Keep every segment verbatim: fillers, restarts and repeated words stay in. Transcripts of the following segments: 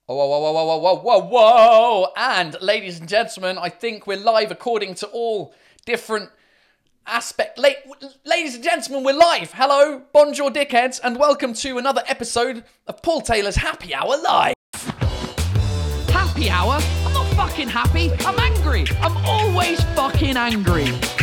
Whoa, whoa, whoa, whoa, whoa, whoa, whoa. And ladies and gentlemen, I think we're live according to all different aspects. La- ladies and gentlemen, we're live. Hello, bonjour dickheads, and welcome to another episode of Paul Taylor's Happy Hour Live. Happy hour? I'm not fucking happy. I'm angry. I'm always fucking angry.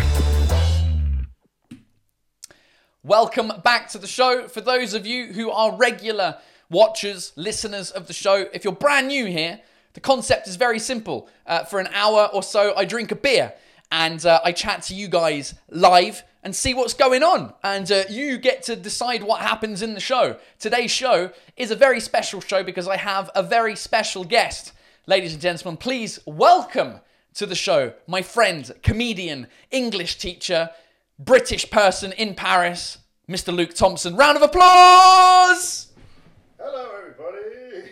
Welcome back to the show. For those of you who are regular watchers, listeners of the show, if you're brand new here, the concept is very simple. Uh, for an hour or so, I drink a beer and uh, I chat to you guys live and see what's going on. And uh, you get to decide what happens in the show. Today's show is a very special show because I have a very special guest. Ladies and gentlemen, please welcome to the show my friend, comedian, English teacher, British person in Paris, Mister Luke Thompson. Round of applause! Hello, everybody.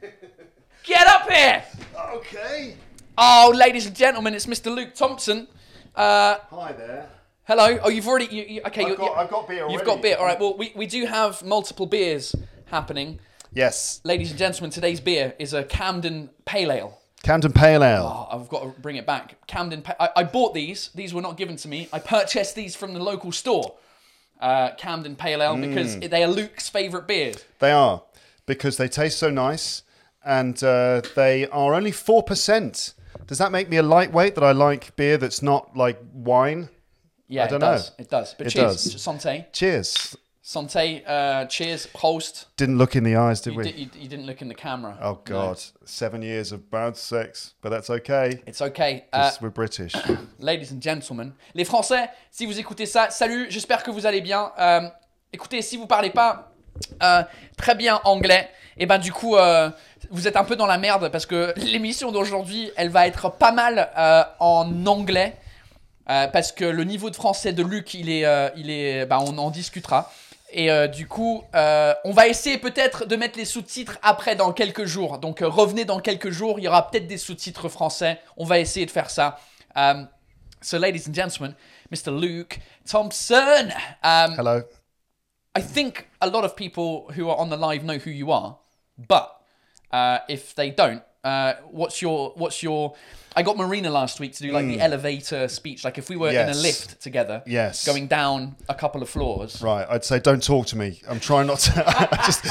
Get up here! Okay. Oh, ladies and gentlemen, it's Mister Luke Thompson. Uh, Hi there. Hello. Oh, you've already... You, you, okay, I've you, got, you, I've got beer already. You've got beer. All right, well, we, we do have multiple beers happening. Yes. Ladies and gentlemen, today's beer is a Camden Pale Ale. Camden Pale Ale. Oh, I've got to bring it back. Camden Pa- I, I bought these. These were not given to me. I purchased these from the local store. Uh, Camden Pale Ale, Mm. because they are Luke's favourite beers. They are, because they taste so nice, and uh, they are only four percent. Does that make me a lightweight, that I like beer that's not like wine? Yeah, I don't it does. know. It does. But It cheers. does. Santé. Cheers. Santé. Uh, cheers. Prost. Didn't look in the eyes, did You, we? di- you, you didn't look in the camera. Oh, God. No. Seven years of bad sex, but that's okay. It's okay. Uh, 'Cause we're British. ladies and gentlemen, les Français, si vous écoutez ça, salut, j'espère que vous allez bien. Euh, écoutez, si vous parlez pas euh, très bien anglais, et ben du coup, euh, vous êtes un peu dans la merde parce que l'émission d'aujourd'hui, elle va être pas mal euh, en anglais euh, parce que le niveau de français de Luc, il est, euh, il est, bah, on en discutera. Et euh, du coup, euh, on va essayer peut-être de mettre les sous-titres après dans quelques jours. Donc euh, revenez dans quelques jours, il y aura peut-être des sous-titres français. On va essayer de faire ça. Um, so, ladies and gentlemen, Mister Luke Thompson. Um, Hello. I think a lot of people who are on the live know who you are, but uh, if they don't, uh, what's your what's your? I got Marina last week to do like Mm. the elevator speech. Like if we were Yes. in a lift together, Yes. going down a couple of floors. Right, I'd say don't talk to me. I'm trying not to. I just,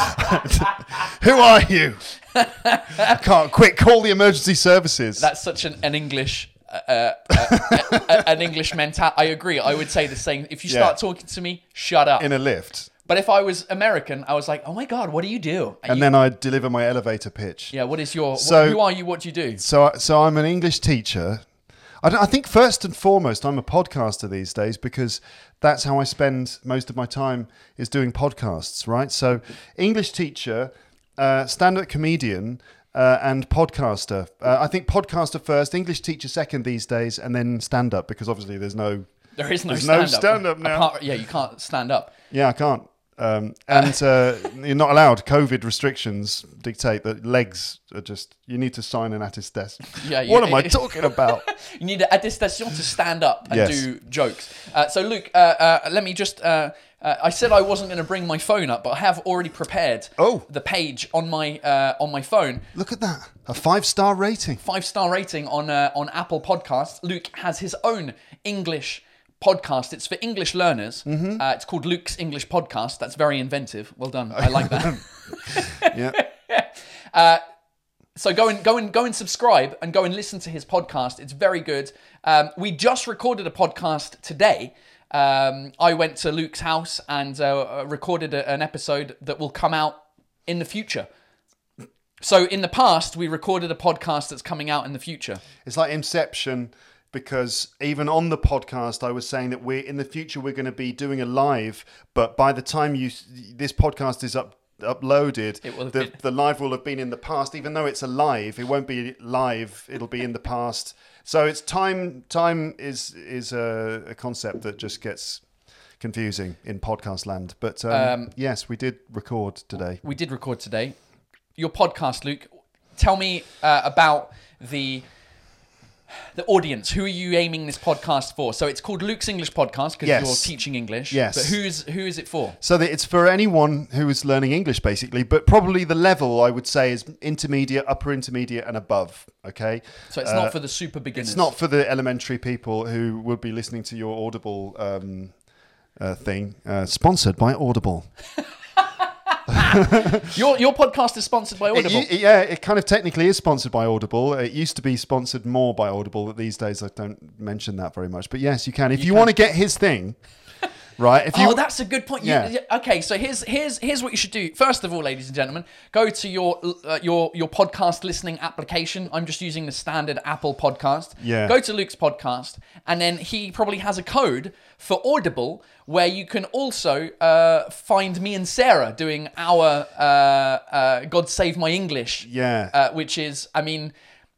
who are you? I can't. Quick, call the emergency services. That's such an, an English, uh, uh, uh, uh, an English mental. I agree. I would say the same. If you Yeah. start talking to me, shut up. In a lift. But if I was American, I was like, oh my God, what do you do? And you, then I'd deliver my elevator pitch. yeah, what is your? So- what, who are you? What do you do? So, so I'm an English teacher. I, don't, I think first and foremost, I'm a podcaster these days because that's how I spend most of my time is doing podcasts, right? So, English teacher, uh, stand-up comedian, uh, and podcaster. Uh, I think podcaster first, English teacher second these days, and then stand-up because obviously there's no. There is no There's no stand-up. stand-up now. Apart- yeah, you can't stand up. Yeah, I can't. Um, and uh, you're not allowed. COVID restrictions dictate that legs are just. You need to sign an attestation. Yeah, you- what am I talking about? You need an attestation to stand up and Yes. do jokes. Uh, so, Luke, uh, uh, let me just. Uh, uh, I said I wasn't going to bring my phone up, but I have already prepared Oh. the page on my uh, on my phone. Look at that. A five-star rating. Five star rating on uh, on Apple Podcasts. Luke has his own English podcast. It's for English learners. Mm-hmm. Uh, it's called Luke's English Podcast. That's very inventive. Well done. I like that. Yeah. So go and go and go and subscribe and go and listen to his podcast. It's very good. Um, we just recorded a podcast today. Um, I went to Luke's house and uh, recorded a, an episode that will come out in the future. So in the past, we recorded a podcast that's coming out in the future. It's like Inception because even on the podcast, I was saying that we're in the future we're going to be doing a live, but by the time you this podcast is up uploaded, It will have the, been- the live will have been in the past. Even though it's a live, it won't be live. It'll be in the past. So it's time. Time is is a, a concept that just gets confusing in podcast land. But um, Um, yes, we did record today. We did record today. Your podcast, Luke. Tell me uh, about the the audience, who are you aiming this podcast for? So it's called Luke's English Podcast because Yes. you're teaching English. Yes. But who's who is it for? So that it's for anyone who is learning English, basically, but probably the level I would say is intermediate, upper intermediate, and above. Okay. So it's Uh, not for the super beginners. It's not for the elementary people who would be listening to your Audible um, uh, thing. Uh, sponsored by Audible. Your your podcast is sponsored by Audible. It, yeah, it kind of technically is sponsored by Audible. It used to be sponsored more by Audible, but these days I don't mention that very much. But yes, you can. If you, You want can. to get his thing, right? If you, Oh, that's a good point. You- Yeah. yeah, okay, so here's here's here's what you should do. First of all, ladies and gentlemen, go to your uh, your your podcast listening application. I'm just using the standard Apple podcast. Yeah. Go to Luke's podcast, and then he probably has a code for Audible where you can also uh, find me and Sarah doing our uh, uh, God Save My English. Yeah. Uh, which is, I mean.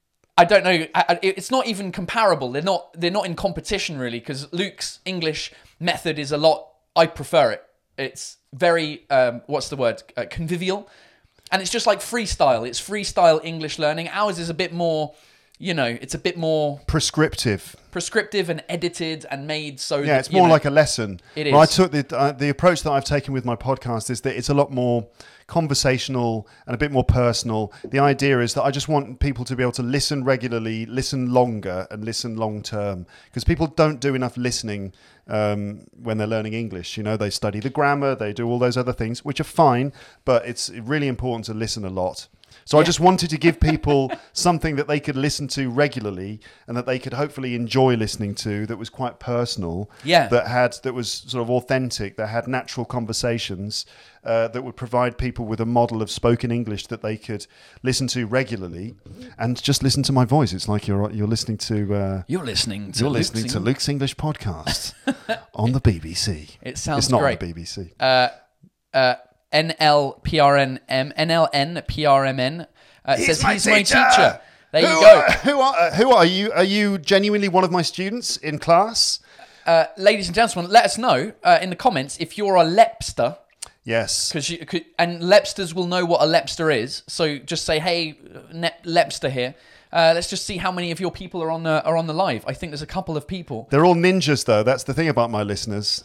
I don't know. I, I, it's not even comparable. They're not. They're not in competition really, because Luke's English method is a lot. I prefer it. It's very. Um, what's the word? Uh, convivial, and it's just like freestyle. It's freestyle English learning. Ours is a bit more. You know, it's a bit more prescriptive. prescriptive and edited and made so. Yeah, that, it's you more know, like a lesson. It Well, I is. took the uh, the approach that I've taken with my podcast is that it's a lot more conversational and a bit more personal. The idea is that I just want people to be able to listen regularly, listen longer, and listen long term, because people don't do enough listening um, when they're learning English. You know, they study the grammar, they do all those other things, which are fine, but it's really important to listen a lot. So I just wanted to give people something that they could listen to regularly and that they could hopefully enjoy listening to, that was quite personal, Yeah. that had that was sort of authentic, that had natural conversations, uh, that would provide people with a model of spoken English that they could listen to regularly, and just listen to my voice. It's like you're you're listening to uh, You're listening to. you're Luke's listening to Eng- Luke's English podcast on the B B C. It sounds it's not great. on the B B C. Uh, uh, N L P R N M N L N P R M N uh, says he's my teacher. There who you go. Are, who are uh, who are you? Are you genuinely one of my students in class? Uh, ladies and gentlemen, let us know uh, in the comments if you're a Lepster, Yes. because you could, and Lepsters will know what a Lepster is. So just say, "Hey, ne- Lepster here." Uh, let's just see how many of your people are on the are on the live. I think there's a couple of people. They're all ninjas, though. That's the thing about my listeners.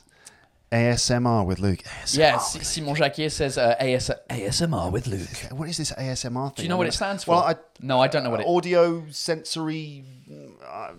A S M R with Luke. A S M R Yeah, with S- Simon Jacquier says uh, A S- A S M R with Luke. Luke. What is this A S M R thing? Do you know what it stands for? Well, I, no, I don't know what it. audio sensory uh,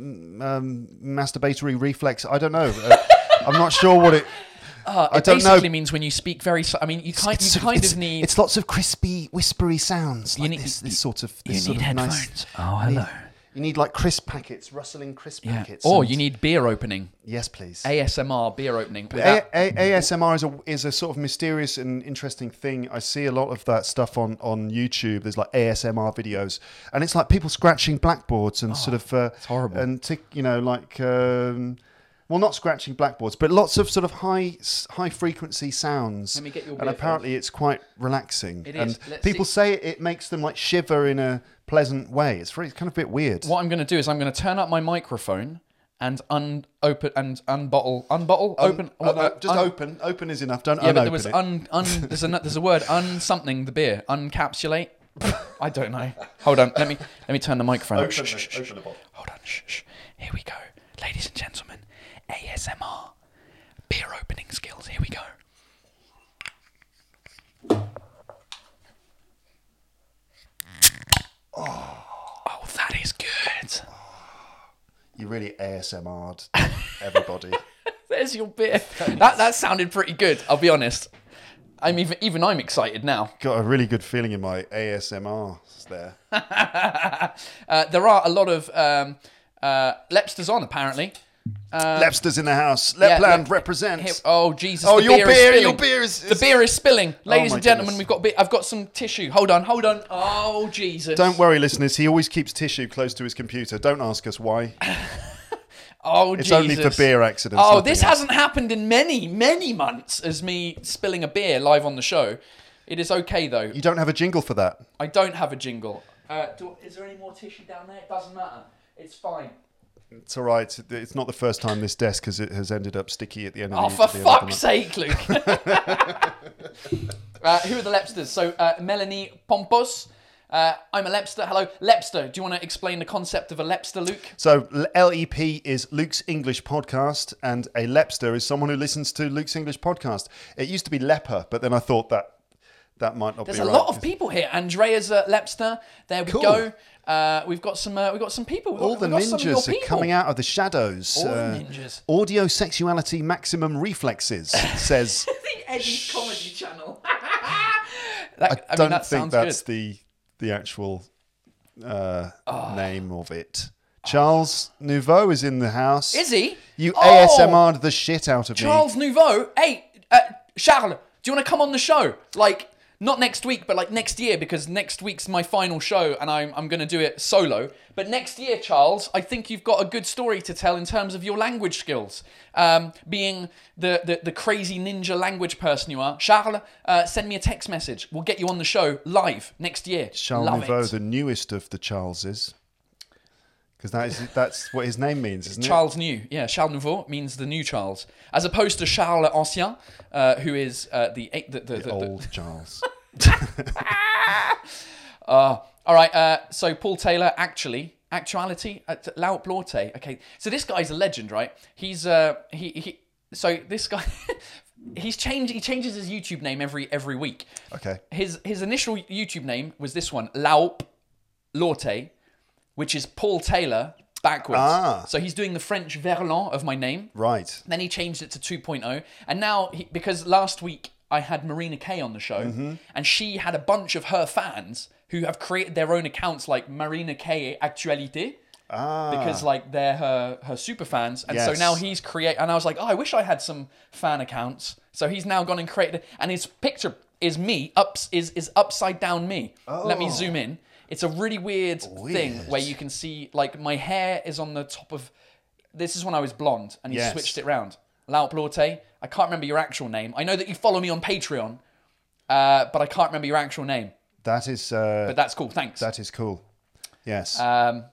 um, masturbatory reflex. I don't know. Uh, I'm not sure what it. Uh, I it don't basically know. means when you speak very. s- I mean, you kind, you It's- kind it's- of need. It's lots of crispy, whispery sounds. Like need- this, this sort of. you This sort need of nice- headphones. Oh, hello. You need like crisp packets, rustling crisp Yeah. packets. Or and- you need beer opening. Yes, please. A S M R beer opening. A- without- A- A S M R is a is a sort of mysterious and interesting thing. I see a lot of that stuff on, on YouTube. There's like A S M R videos, and it's like people scratching blackboards and sort of uh, it's horrible. and tick, you know, like um, well, not scratching blackboards, but lots of sort of high s- high frequency sounds. Let me get your and beer apparently, it's quite relaxing. It and is. Let's people see. say it makes them like shiver in a pleasant way. It's very it's kind of a bit weird. What I'm going to do is I'm going to turn up my microphone and un open and unbottle unbottle open. Uh, no, uh, just un- open. Open is enough. Don't Yeah, but unopen there was it. un un. There's a there's a word un something the beer uncapsulate. I don't know. Hold on. Let me let me turn the microphone. up. Open Shh, the- shh, shh. open the bottle. Hold on. Shh, shh. Here we go, ladies and gentlemen. A S M R beer opening skills. Here we go. Oh, that is good. You really A S M R'd everybody. There's your beer. That that sounded pretty good. I'll be honest. I'm even even I'm excited now. Got a really good feeling in my A S M Rs there. Uh, there are a lot of um, uh, Lepsters on apparently. Uh, Lepsters in the house. yeah, Lepland yeah. represents. Here- oh Jesus! Oh, the your beer, beer, is spilling. your beer is- the beer is spilling, ladies my and gentlemen. goodness. We've got be- I've got some tissue. Hold on, hold on. Oh Jesus! Don't worry, listeners. He always keeps tissue close to his computer. Don't ask us why. Oh It's Jesus! only for beer accidents. Oh, nothing this else. hasn't happened in many many months. As me spilling a beer live on the show. It is okay though. You don't have a jingle for that. I don't have a jingle. Uh, do, is there any more tissue down there? It doesn't matter. It's fine. It's all right. It's not the first time this desk has, has ended up sticky at the end of Oh, the for the end of the fuck's sake, Luke. uh, who are the Lepsters? So, uh, Melanie Pompos, Uh, I'm a Lepster. Hello. Lepster. Do you want to explain the concept of a Lepster, Luke? So L E P is Luke's English podcast, and a Lepster is someone who listens to Luke's English podcast. It used to be leper, but then I thought that that might not There's be a right. lot of people here. Andrea's a Lepster. There we Cool. go. Uh, we've got some. Uh, we've got some people. We've All got, the we've got some of your ninjas are people. coming out of the shadows. All the Uh, ninjas. Audio sexuality maximum reflexes says. The Eddie's comedy channel. that, I, I don't mean, that think sounds that's good. the the actual uh, Oh. name of it. Charles Nouveau is in the house. Is he? You Oh! A S M R'd the shit out of Charles Nouveau. Hey, uh, Charles, do you want to come on the show? Like, not next week, but like next year, because next week's my final show and I'm, I'm going to do it solo. But next year, Charles, I think you've got a good story to tell in terms of your language skills. Um, being the, the, the crazy ninja language person you are. Charles, uh, send me a text message. We'll get you on the show live next year. Charles Love Nouveau, it. the newest of the Charleses. Because that is that's what his name means, isn't Charles New, yeah, Charles Nouveau means the new Charles, as opposed to Charles Ancien, uh, who is uh, the, the, the, it? the, The the old Charles. Uh, all right, uh, so Paul Taylor, actually, actuality, uh, Laut Blorte. Okay, so this guy's a legend, right? He's, uh, he, he, so this guy, he's changed, he changes his YouTube name every, every week. Okay. His, his initial YouTube name was this one, Laut Blorte, which is Paul Taylor backwards. Ah. So he's doing the French verlan of my name. Right. Then he changed it to two point oh. And now, he, because last week I had Marina Kay on the show, Mm-hmm. and she had a bunch of her fans who have created their own accounts like Marina Kay Actualité. Ah. Because like they're her her super fans, and so Yes. now he's create. And I was like, oh, I wish I had some fan accounts. So he's now gone and created, and his picture is me ups is is upside down me. Let me Oh. zoom in. It's a really weird, thing Weird. where you can see like my hair is on the top of. This is when I was blonde, and he Yes. switched it round. Laut Blorte. I can't remember your actual name. I know that you follow me on Patreon, uh, but I can't remember your actual name. That is uh, But that's cool. Thanks. that is cool. Yes. um,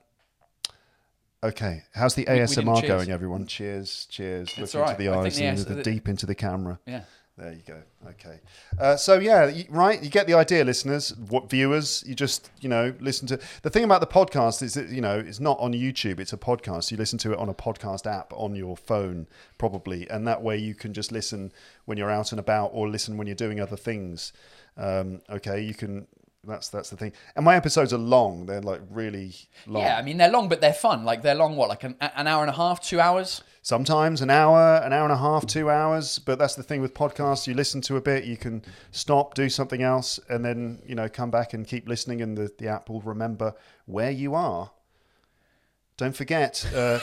okay. How's the we A S M R didn't cheers. going, everyone? Cheers. Cheers. Look all into right. the I think eyes the and A S the, the- deep into the camera. yeah. There you go. Okay. Uh, so yeah, you, right. You get the idea, listeners. What viewers? You just you know listen to. The thing about the podcast is that you know it's not on YouTube. It's a podcast. You listen to it on a podcast app on your phone, probably, and that way you can just listen when you're out and about, or listen when you're doing other things. Um, okay, you can. That's that's the thing. And my episodes are long. They're like really long. Yeah, I mean they're long, but they're fun. Like they're long, what, like an, an hour and a half, two hours? Sometimes an hour, an hour and a half, two hours. But that's the thing with podcasts. You listen to a bit, you can stop, do something else, and then, you know, come back and keep listening, and the, the app will remember where you are. Don't forget, uh,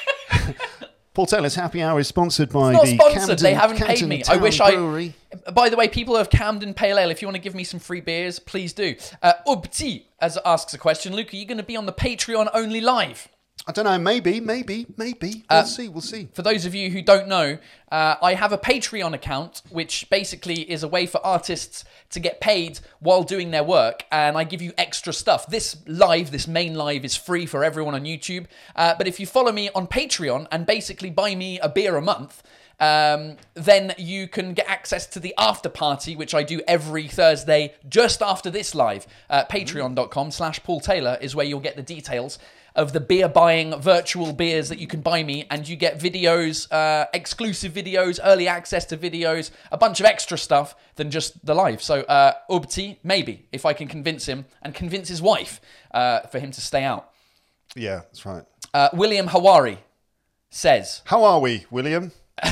Paul Taylor's Happy Hour is sponsored by Not the sponsored. Camden, They haven't Camden paid me. I Town wish Brewery. I. By the way, people of Camden Pale Ale, if you want to give me some free beers, please do. Uh, Ubti as asks a question. Luke, are you going to be on the Patreon only live? I don't know, maybe, maybe, maybe. We'll Uh, see, we'll see. For those of you who don't know, uh, I have a Patreon account, which basically is a way for artists to get paid while doing their work, and I give you extra stuff. This live, this main live, is free for everyone on YouTube, uh, but if you follow me on Patreon and basically buy me a beer a month, um, then you can get access to the after party, which I do every Thursday just after this live. Uh, Patreon.com slash Paul Taylor is where you'll get the details of the beer buying virtual beers that you can buy me, and you get videos, uh, exclusive videos, early access to videos, a bunch of extra stuff than just the live. So uh, Ubti, maybe, if I can convince him and convince his wife uh, for him to stay out. Yeah, that's right. Uh, William Hawari says, How are we, William?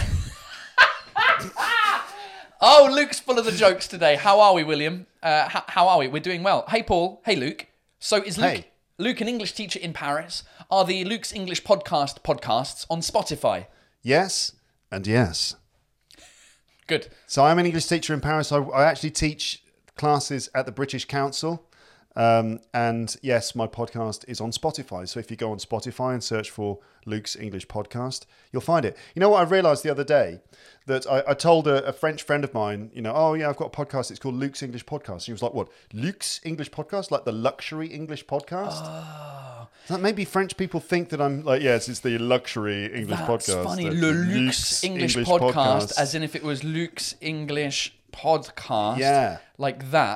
oh, Luke's full of the jokes today. How are we, William? Uh, h- how are we? We're doing well. Hey, Paul. Hey, Luke. So is Luke... Hey. Luke, an English teacher in Paris, are the Luke's English podcast podcasts on Spotify? Yes and yes. Good. So I'm an English teacher in Paris. I, I actually teach classes at the British Council. Um, and yes, my podcast is on Spotify. So if you go on Spotify and search for Luke's English Podcast, you'll find it. You know what I realised the other day? That I, I told a, a French friend of mine, you know, oh yeah, I've got a podcast. It's called Luke's English Podcast. And he was like, what? Luke's English Podcast? Like the luxury English podcast? Oh. That maybe French people think that I'm like, yes, it's the luxury English That's podcast. funny. That's Le the Luke's English, podcast, as in if it was Luke's English podcast. Yeah. Like that.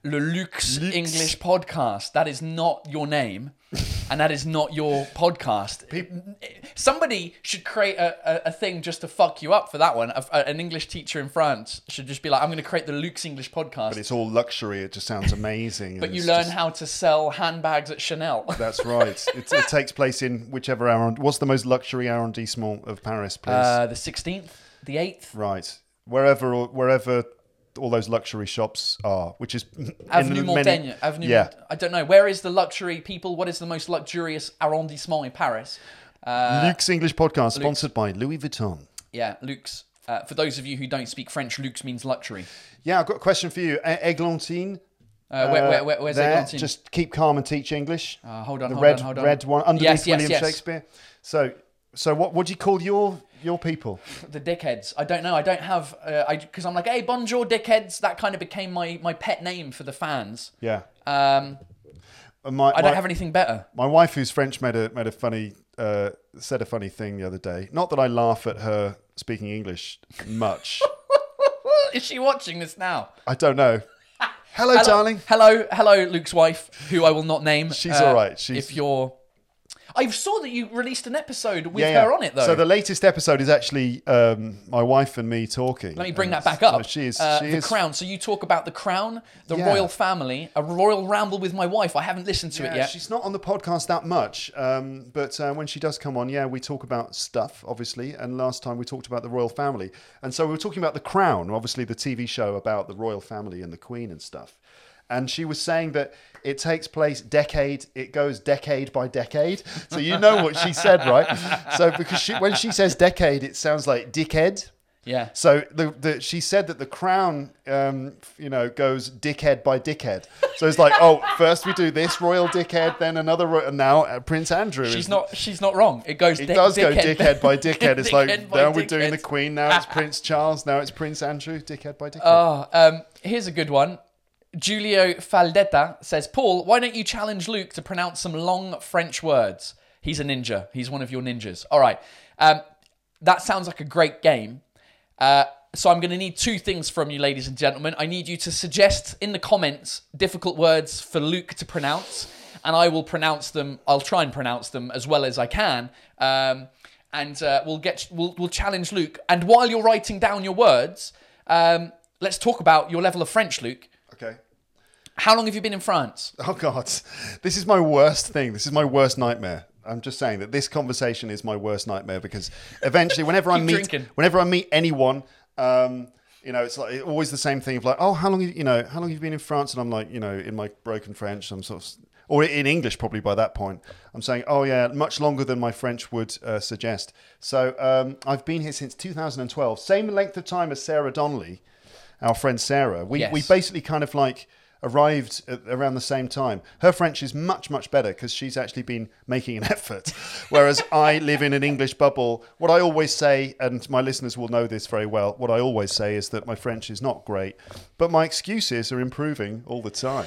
Le Luxe, Luxe. English Podcast. That is not your name, and that is not your podcast. Somebody should create a, a, a thing just to fuck you up for that one. A, a, an English teacher in France should just be like, I'm going to create the Luxe English Podcast. But it's all luxury. It just sounds amazing. But and you it's learn just- how to sell handbags at Chanel. That's right. It, it takes place in whichever arrond. What's the most luxury arrondissement of Paris, please? Uh, the sixteenth, the eighth. Right, wherever, wherever all those luxury shops are, which is Avenue in Montaigne. many- Avenue. Yeah, Mont- I don't know. Where is the luxury people? What is the most luxurious arrondissement in Paris? Uh, Luke's English Podcast, sponsored by Louis Vuitton. yeah, Luxe. Uh, for those of you who don't speak French, Luxe means luxury. Yeah, I've got a question for you. E- Eglantine. Uh, where, where, where, where's there, Eglantine? Just keep calm and teach English. Uh, hold on, the hold red, on, hold on. red one underneath Yes, yes, William yes. Shakespeare. So, so what? What do you call your your people? The dickheads. I don't know. I don't have. Uh, I because I'm like, hey, bonjour, dickheads. That kind of became my my pet name for the fans. Yeah. Um, And my, I don't my- have anything better. My wife, who's French, made a made a funny uh, said a funny thing the other day. Not that I laugh at her speaking English much. Is she watching this now? I don't know. Hello, Hello, darling. Hello, hello, Luke's wife, who I will not name. She's all right. She's- If you're, I saw that you released an episode with Yeah, yeah. her on it though. So the latest episode is actually um, my wife and me talking. Let me bring And that back so up. she is. Uh, she the is. Crown. So you talk about the Crown, the Yeah. royal family, a royal ramble with my wife. I haven't listened to it Yeah, yet. she's not on the podcast that much, um, but uh, when she does come on, yeah, we talk about stuff, obviously. And last time we talked about the royal family, and so we were talking about the Crown, obviously the T V show about the royal family and the Queen and stuff. And she was saying that it takes place decade, it goes decade by decade. So you know what she said, right? So because she, when she says decade, it sounds like dickhead. Yeah. So the, the she said that the Crown, um, you know, goes dickhead by dickhead. So it's like, oh, first we do this royal dickhead, then another, ro- and now uh, Prince Andrew. She's is, not. She's not wrong. It goes. It dick- does go dickhead. dickhead by dickhead. It's like Dickhead by now we're doing the dickhead. Queen, now it's Prince Charles, now it's Prince Andrew, dickhead by dickhead. Oh, um, here's a good one. Giulio Faldetta says, Paul, why don't you challenge Luke to pronounce some long French words? He's a ninja. He's one of your ninjas. All right. Um, that sounds like a great game. Uh, so I'm going to need two things from you, ladies and gentlemen. I need you to suggest in the comments difficult words for Luke to pronounce, and I will pronounce them. I'll try and pronounce them as well as I can. Um, and uh, we'll get we'll, we'll challenge Luke. And while you're writing down your words, um, let's talk about your level of French, Luke. Okay. How long have you been in France? Oh God, this is my worst thing. This is my worst nightmare. I'm just saying that this conversation is my worst nightmare because eventually, whenever I Keep meet, drinking. whenever I meet anyone, um, you know, it's like always the same thing of like, oh, how long, have you you know, how long have you been in France? And I'm like, you know, in my broken French, I'm sort of, or in English probably by that point, I'm saying, oh yeah, much longer than my French would uh, suggest. So um, I've been here since two thousand twelve, same length of time as Sarah Donnelly, our friend Sarah. We Yes. we basically kind of like arrived at around the same time. Her French is much, much better because she's actually been making an effort. Whereas I live in an English bubble. What I always say, and my listeners will know this very well, what I always say is that my French is not great, but my excuses are improving all the time.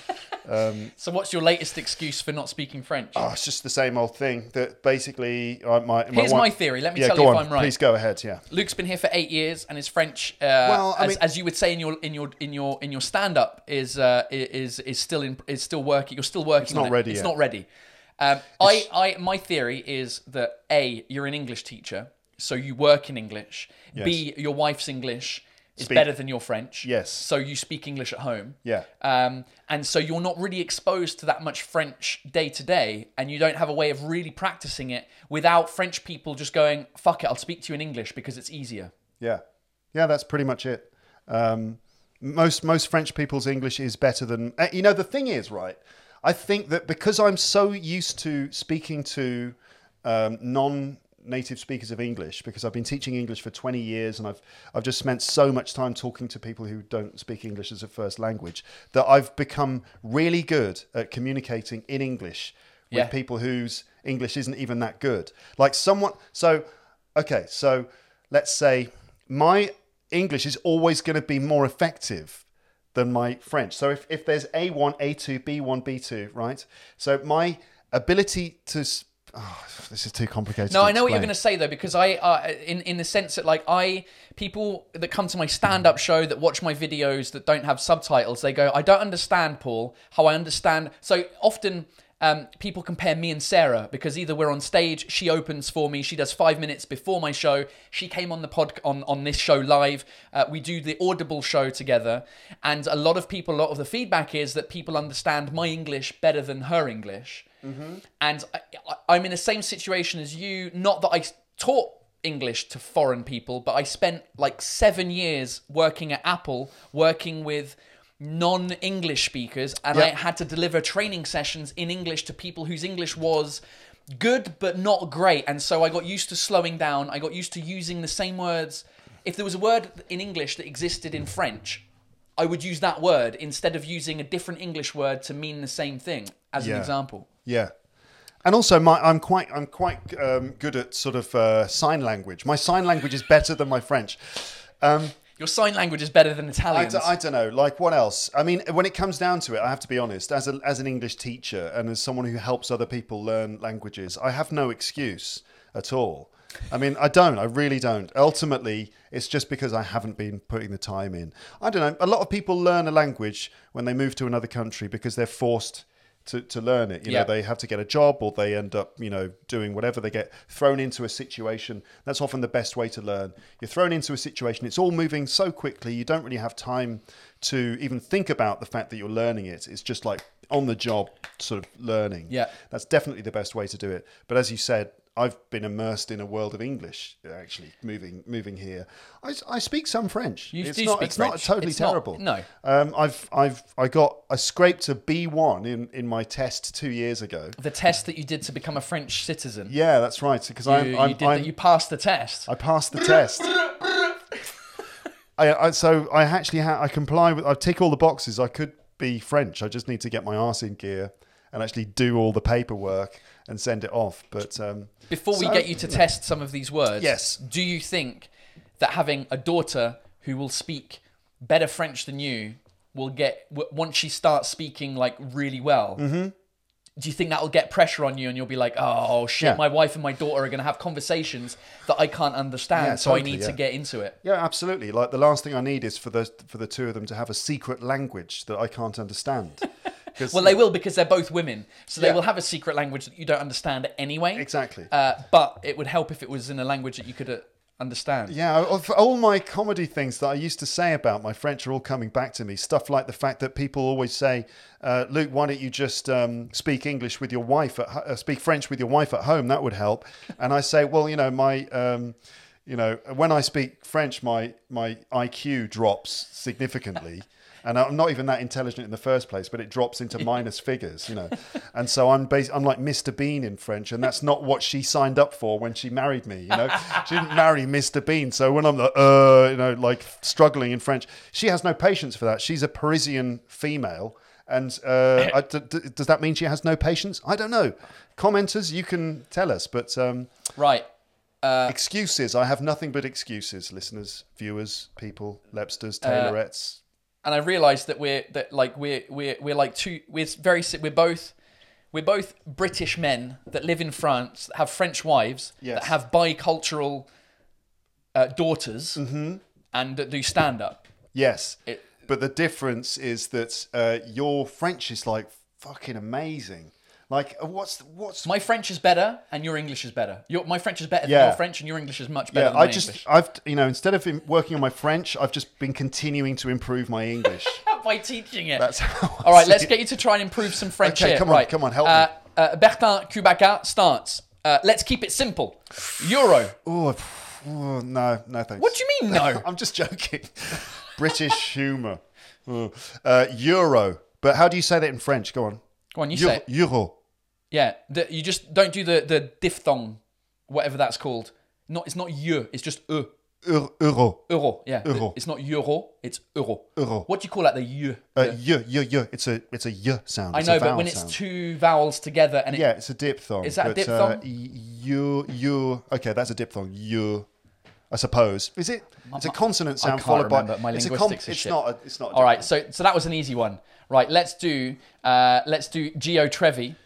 So what's your latest excuse for not speaking French? Oh, it's just the same old thing that basically uh, my, my Here's one- my theory. Let me yeah, tell go you on. if I'm right. Please go ahead. Yeah. Luke's been here for eight years, and his French, uh, Well, I as, mean- as you would say in your in your in your in your stand up, is uh, is is still in is still working. You're still working. not on it. ready It's yet. not ready. Um, I I my theory is that A, you're an English teacher, so you work in English. B, your wife's English is Speak- better than your French. Yes. So you speak English at home. Yeah. Um, and so you're not really exposed to that much French day to day, and you don't have a way of really practicing it without French people just going, fuck it, I'll speak to you in English because it's easier. Yeah, yeah, that's pretty much it. Um, most most French people's English is better than uh, you know. The thing is, right? I think that because I'm so used to speaking to um, non-native speakers of English, because I've been teaching English for twenty years, and I've I've just spent so much time talking to people who don't speak English as a first language, that I've become really good at communicating in English with Yeah. people whose English isn't even that good. Like someone, so okay, so let's say my English is always going to be more effective than my French. So if, if there's A one, A two, B one, B two, right? So my ability to, s- oh, this is too complicated. No, to I know what you're explain. going to say though, because I, uh, in in the sense that like I, people that come to my stand-up show that watch my videos that don't have subtitles, they go, I don't understand, Paul, how I understand. So often. Um, people compare me and Sarah because either we're on stage, she opens for me, she does five minutes before my show, she came on the pod on, on this show live, uh, we do the Audible show together, and a lot of people, a lot of the feedback is that people understand my English better than her English. Mm-hmm. And I, I, I'm in the same situation as you, not that I taught English to foreign people, but I spent like seven years working at Apple, working with non-English speakers, and Yep. I had to deliver training sessions in English to people whose English was good but not great, and so I got used to slowing down. I got used to using the same words. If there was a word in English that existed in French, I would use that word instead of using a different English word to mean the same thing, as Yeah. an example. Yeah. And also, my, I'm quite, I'm quite um, good at sort of uh, sign language. My sign language is better than my French. Um, Your sign language is better than I, Italian's. d- I don't know. Like, what else? I mean, when it comes down to it, I have to be honest. As a, as an English teacher and as someone who helps other people learn languages, I have no excuse at all. I mean, I don't. I really don't. Ultimately, it's just because I haven't been putting the time in. I don't know. A lot of people learn a language when they move to another country because they're forced to, to learn it. You Yeah. know, they have to get a job or they end up, you know, doing whatever. They get thrown into a situation. That's often the best way to learn. You're thrown into a situation. It's all moving so quickly. You don't really have time to even think about the fact that you're learning it. It's just like on the job sort of learning. Yeah. That's definitely the best way to do it. But as you said, I've been immersed in a world of English, actually, moving moving here. I, I speak some French. You it's do not, speak it's French. not totally It's not- terrible. no. Um, I've I've I got I scraped a B one in, in my test two years ago. The test that you did to become a French citizen. Yeah, that's right. Because You, I'm, you I'm, did I'm that. You passed the test. I passed the test. I, I so I actually ha- I comply with I tick all the boxes. I could be French. I just need to get my arse in gear and actually do all the paperwork and send it off. But um, Before we so- get you to test some of these words, Yes. do you think that having a daughter who will speak better French than you will get, w- once she starts speaking like really well, mm-hmm. do you think that will get pressure on you and you'll be like, oh shit, Yeah. my wife and my daughter are going to have conversations that I can't understand, Yeah, so I totally, need yeah. to get into it. Yeah, absolutely. Like the last thing I need is for the for the two of them to have a secret language that I can't understand. 'Cause- Well, they will because they're both women, so they Yeah. will have a secret language that you don't understand anyway. Exactly. Uh, but it would help if it was in a language that you could uh, understand. Yeah, of all my comedy things that I used to say about my French are all coming back to me. Stuff like the fact that people always say, uh, "Luke, why don't you just um, speak English with your wife at ho- uh, speak French with your wife at home? That would help." And I say, "Well, you know, my." Um, You know, when I speak French, my, my I Q drops significantly. And I'm not even that intelligent in the first place, but it drops into minus figures, you know. And so I'm bas- I'm like Mister Bean in French, and that's not what she signed up for when she married me, you know. She didn't marry Mister Bean. So when I'm like, uh, you know, like struggling in French, she has no patience for that. She's a Parisian female. And uh, I, d- d- does that mean she has no patience? I don't know. Commenters, you can tell us, but... Um, Right. excuses. I have nothing but excuses, listeners, viewers, people, Lepsters, Taylorettes. And I realised that we're that like we're we're we're like two. We're very si- we're both we're both British men that live in France, that have French wives, Yes. that have bicultural uh, daughters, and that do stand up. Yes. It- But the difference is that uh, your French is like fucking amazing. Like, uh, what's what's My French is better, and your English is better. Your, my French is better Yeah. than your French, and your English is much better yeah? than I my just English. I've you know instead of in- working on my French, I've just been continuing to improve my English. By teaching it. That's how. I All right, see let's it. get you to try and improve some French Okay, here. come on, right. come on, help uh, me. Uh, Bertin Kubaka starts. Uh, let's keep it simple. Euro. Oh, oh, no, no thanks. What do you mean no? I'm just joking. British humour. Oh. Uh, Euro. But how do you say that in French? Go on. Go on, you Euro. say it. Euro. Yeah, the, you just don't do the, the diphthong, whatever that's called. Not It's not you, it's just e. Euro. Euro. Euro, yeah. Euro. It's not euro, it's euro. Euro. What do you call that, the you? Uh, y, y, y. It's a, it's a y sound. I It's know, a but vowel when it's sound. two vowels together and it... Yeah, it's a diphthong. Is that a but, diphthong? Uh, y- you, you. Okay, that's a diphthong. You, I suppose. Is it? It's a consonant sound can't followed by. remember. My it's a linguistics is It's shit. not. A, it's not. A All right, diphthong. so so that was an easy one. Right, let's do uh, let's do Geo Trevi.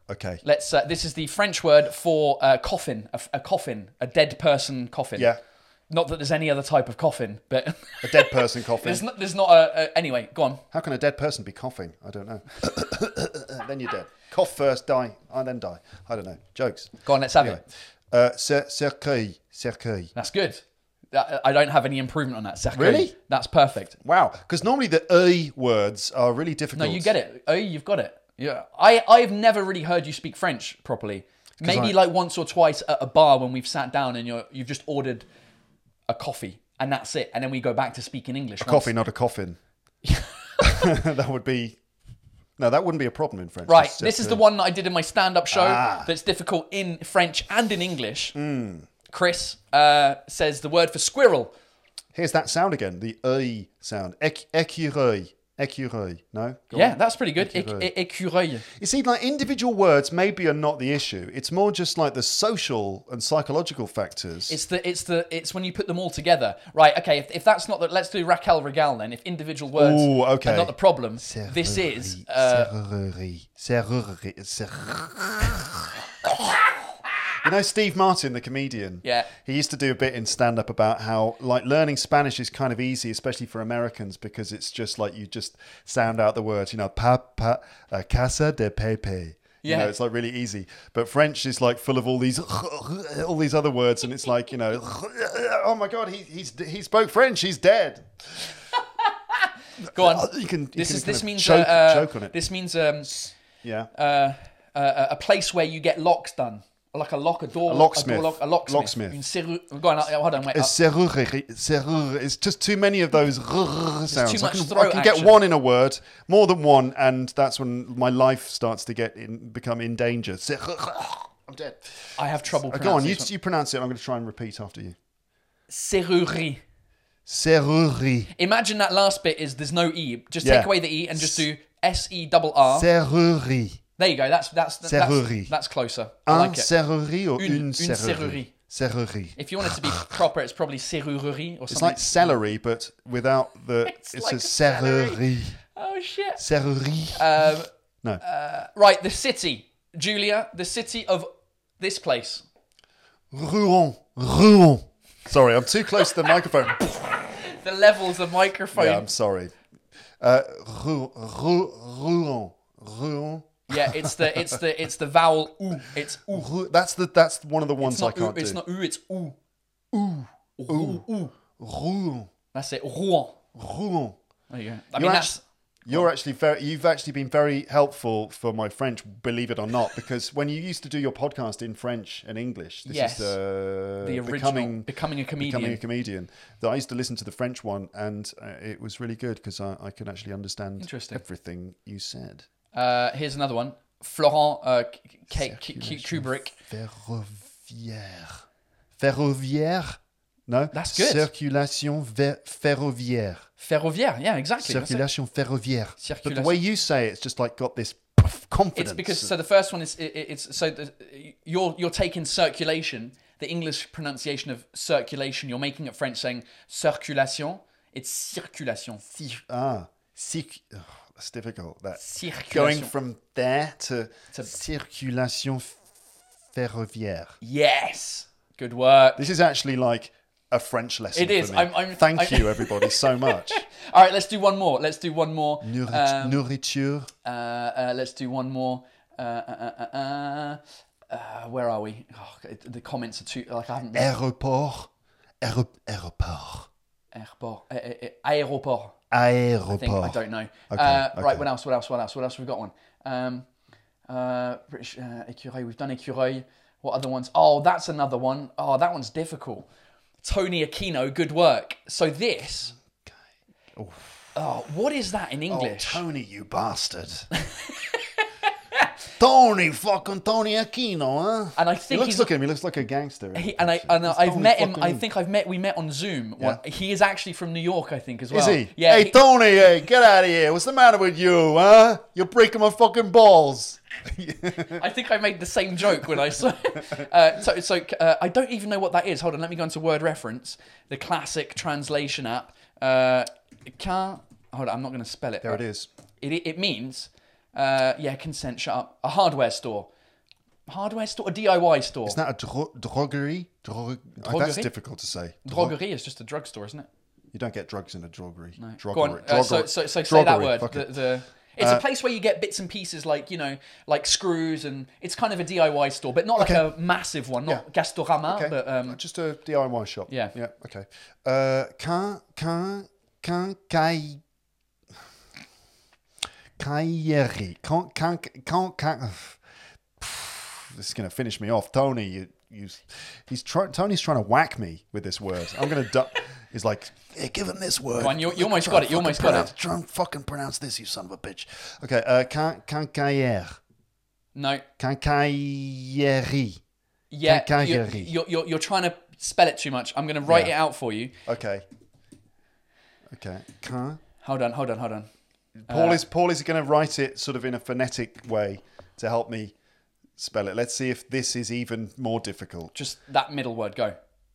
Okay. Let's. Uh, this is the French word for uh, coffin. A, a coffin. A dead person coffin. Yeah. Not that there's any other type of coffin, but A dead person coughing. there's not. There's not a, a. Anyway, go on. How can a dead person be coughing? I don't know. Then you're dead. Cough first, die, and then die. I don't know. Jokes. Go on. Let's have Anyway. it. Uh, cer- cercueil. Cercueil. That's good. I I don't have any improvement on that. Cercueil. Really? That's perfect. Wow. Because normally the "ey" words are really difficult. No, you get it. Oh, you've got it. Yeah. I, I've never really heard you speak French properly. Maybe I- like once or twice at a bar when we've sat down and you're, you've just ordered a coffee and that's it. And then we go back to speaking English. A coffee, not a coffin. That would be... No, that wouldn't be a problem in French. Right. It's This just is a- the one that I did in my stand-up show Ah. that's difficult in French and in English. Hmm. Chris uh, says the word for squirrel. Here's that sound again. The "ey" sound. Éc- Écureuil. Écureuil. No? Go Yeah, on. that's pretty good. Écureuil. Éc- é- Écureuil. You see, like individual words maybe are not the issue. It's more just like the social and psychological factors. It's the it's the it's when you put them all together. Right, okay, if, if that's not the let's do Raquel Regal then. If individual words Ooh, okay. are not the problem, this is uh, Serrurerie. Serrurerie. Ser- You know Steve Martin, the comedian? Yeah. He used to do a bit in stand-up about how like learning Spanish is kind of easy, especially for Americans, because it's just like you just sound out the words, you know, pa, pa, uh, casa de pepe. You Yeah. know, it's like really easy. But French is like full of all these all these other words, and it's like, you know, oh my God, he he's he spoke French, he's dead. go on. You can you This can is kind this of means choke, uh, uh, choke on it. This means um, Yeah. uh, uh, a place where you get locks done, like a lock, a door, A locksmith. a, door lock, a locksmith. Locksmith. Une serru- Go on, uh, hold on, wait. A uh, serrurerie, serrurerie. It's just too many of those sounds. too I much can, throat I can get action. one in a word, more than one, and that's when my life starts to get in, become in danger. Serrurerie. I'm dead. I have trouble Uh, Go on, pronouncing you, this one. you pronounce it. I'm going to try and repeat after you. Serrurerie. Serrurerie. Imagine that last bit is there's no e. Just Yeah. take away the e and just do s e double r. Serrurerie. There you go. That's that's that's, Serrurerie. that's closer. I Un like it. serrurerie or Une- une, une serrurerie? Serrurerie. If you want it to be proper, it's probably serrurerie or It's something. like celery, but without the... It's It's, like a a celery. serrurerie. Oh shit. Serrurerie. Um, no. right, the city, Julia, the city of this place. Rouen. Rouen. Sorry, I'm too close to the microphone. The levels of microphone. Yeah, I'm sorry. Uh, Rouen. Rouen. Rouen. Yeah, it's the it's the it's the vowel oo. It's oo. Rouen. That's the that's one of the ones It's I not oo. can't It's do. not oo. It's oo. Ooh. Ooh. Ooh. Rouen. That's it. Rouen. Rouen. There you go. I You're, mean, act- that's you're actually very. You've actually been very helpful for my French, believe it or not, because when you used to do your podcast in French and English, this Yes. is uh, the original becoming becoming a comedian. becoming a comedian. That I used to listen to the French one, and uh, it was really good because I, I could actually understand Interesting. everything you said. Uh, here's another one. Florent uh, K- K- K- Circulation Kubrick. Ferroviaire. Ferroviaire? No? That's good. Circulation ver- ferroviaire. Ferroviaire. Yeah, exactly. that's it. Circulation ferroviaire. But the Circulation. way you say it, it's just like got this confidence. It's because so the first one is it, it's so the, you're you're taking circulation, the English pronunciation of circulation. You're making it French, saying circulation. It's circulation. Ah, circ- oh, that's difficult. That Circulation. going from there to, To- circulation ferroviaire. Yes. Good work. This is actually like a French lesson. It is. For me. I'm- I'm- Thank I- you, everybody, so much. All right, let's do one more. Let's do one more. Nourrit- Um, nourriture. uh, uh, let's do one more. Uh, uh, uh, uh, uh, uh, where are we? Oh, it- the comments are too like I haven't. Aéroport. Aéro- aéroport. Aéroport. Uh, uh, uh, aéroport. Aéroport. I think I don't know. Okay, uh, okay. Right. What else? What else? What else? What else? We've got one. Um, uh, British uh, Écureuil. We've done Écureuil. What other ones? Oh, that's another one. Oh, that one's difficult. Tony Aquino. Good work. So this. Oh, what is that in Oh, English? Tony, you bastard. Tony, fucking Tony Aquino, huh? And I he think looks, he's look at him, he looks like a gangster. He, and I and He's I've Tony met him. I fucking- think I've met. We met on Zoom. One- Yeah. He is actually from New York, I think, as well. Is he? Yeah. Hey, he- Tony, hey, get out of here. What's the matter with you, huh? You're breaking my fucking balls. I think I made the same joke when I saw. Uh, so so uh, I don't even know what that is. Hold on, let me go into Word Reference, the classic translation app. Uh, can hold on, I'm not going to spell it. There it is. It it means uh, yeah, consent. Shut up. A hardware store. Hardware store, a D I Y store. Isn't that a dro- drogery? Drog- oh, that's Drogerie? difficult to say. Drogerie is just a drugstore, isn't it? You don't get drugs in a drogery. No. Drogery. Go on. Uh, Drogery. so, so, so say that Drogery, word. fuck The, it. the, it's Uh, a place where you get bits and pieces like, you know, like screws, and it's kind of a D I Y store, but not like Okay. a massive one, not Yeah. Gastorama, Okay. but um, Just a D I Y shop. Yeah. Yeah. Okay. Uh, can can can kai caillerie. Can can can can. This is gonna finish me off, Tony. You you. He's trying. Tony's trying to whack me with this word. I'm gonna. Du- he's like, hey, give him this word. Go on, you- you almost Try got and it, you fucking almost got pronounce- it. Try and fucking pronounce this, you son of a bitch. Okay. Uh, can can cailler. no. Can caillerie. Yeah, Can- you're, Caillerie. you're, you're, you're trying to spell it too much. I'm going to write Yeah. it out for you. Okay. Okay. Can. Hold on, hold on, hold on. Paul is Paul is going to write it sort of in a phonetic way to help me spell it. Let's see if this is even more difficult. Just that middle word, go.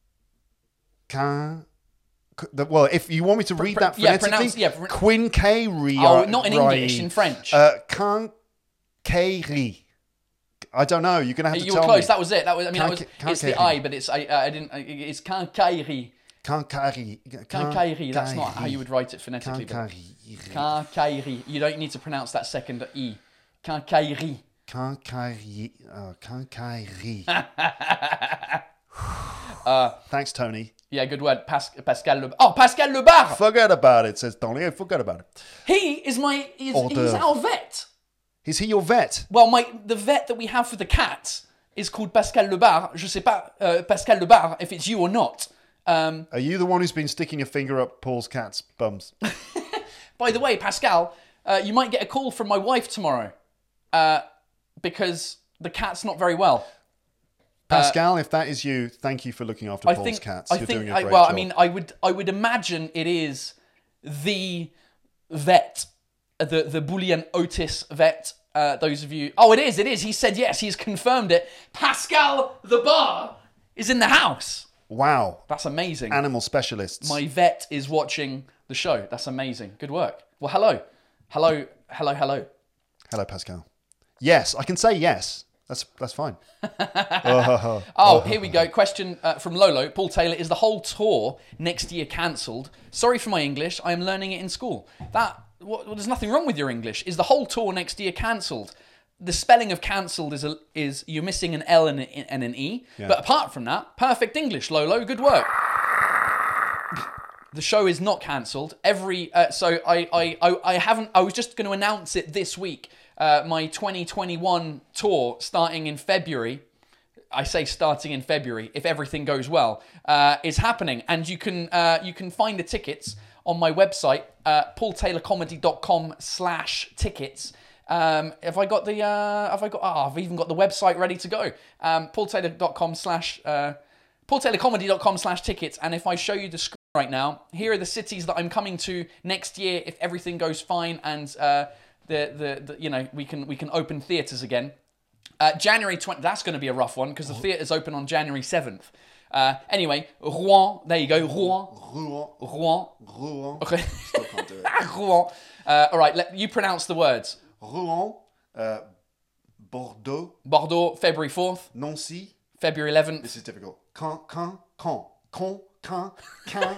Can, c- the- well, if you want me to read pr- that yeah, phonetically, pronounce- yeah, pr- quinquerie. Oh, not in English, in French. Uh, quinquerie. I don't know. You're going to have to You were tell close. me. That was it. That was. I mean, that was. Canque- It's the Canquerie. I, but it's I. I didn't. It's Cancaillerie. Quinquerie. Cancaillerie. That's not how you would write it phonetically. but- Quinquerie. Cancaillerie. You don't need to pronounce that second E. Cancaillerie. Quinquerie. Oh, quinquerie. Uh, Thanks, Tony. Yeah, good word. Pas- Pascal Le. Oh, Pascal Lebar. Forget about it, says Tony. Forget about it. He is my. Is, Hors he's d'oeuvre. our vet. Is he your vet? Well, my the vet that we have for the cat is called Pascal Lebar. Je sais pas, uh, Pascal Lebar, if it's you or not. Um, Are you the one who's been sticking your finger up Paul's cat's bums? by the way, Pascal, uh, you might get a call from my wife tomorrow uh, because the cat's not very well. Pascal, if that is you, thank you for looking after I Paul's think. cats. I You're think. doing a I, great well, job. I mean, I would. I would imagine it is the vet, the the Boolean Otis vet. Uh, those of you. Oh, it is. It is. He said yes. He's confirmed it. Pascal the bar is in the house. wow. That's amazing. Animal specialists. My vet is watching the show. That's amazing. Good work. Well, hello. Hello. Hello. Hello. Hello, Pascal. Yes, I can say yes. That's that's fine. Oh, here we go. Question uh, from Lolo. Paul Taylor, is the whole tour next year cancelled? Sorry for my English. I am learning it in school. That what, well, there's nothing wrong with your English. Is the whole tour next year cancelled? The spelling of cancelled is a, is you're missing an L and, a, and an E. Yeah. But apart from that, perfect English, Lolo. Good work. The show is not cancelled. Every uh, so I, I I I haven't. I was just going to announce it this week. Uh, my twenty twenty-one tour starting in February. I say starting in February if everything goes well uh, is happening, and you can uh, you can find the tickets on my website, uh, paultaylorcomedy.com slash tickets. Um, have I got the uh, have I got? Oh, I've even got the website ready to go. Um, paultaylor.com slash uh, paultaylorcomedy.com slash tickets. And if I show you the screen right now, here are the cities that I'm coming to next year if everything goes fine and uh, the, the the you know we can we can open theatres again. Uh, January twentieth, that's going to be a rough one because the theatres open on January seventh. Uh, anyway, Rouen, there you go, Rouen, Rouen. Rouen, Rouen. okay, Still can't do it. Rouen. Uh, all right, let, you pronounce the words. Rouen. Uh, Bordeaux. Bordeaux, February fourth, Nancy. February eleventh. This is difficult. Caen. Caen. Caen. Caen. Caen. Caen.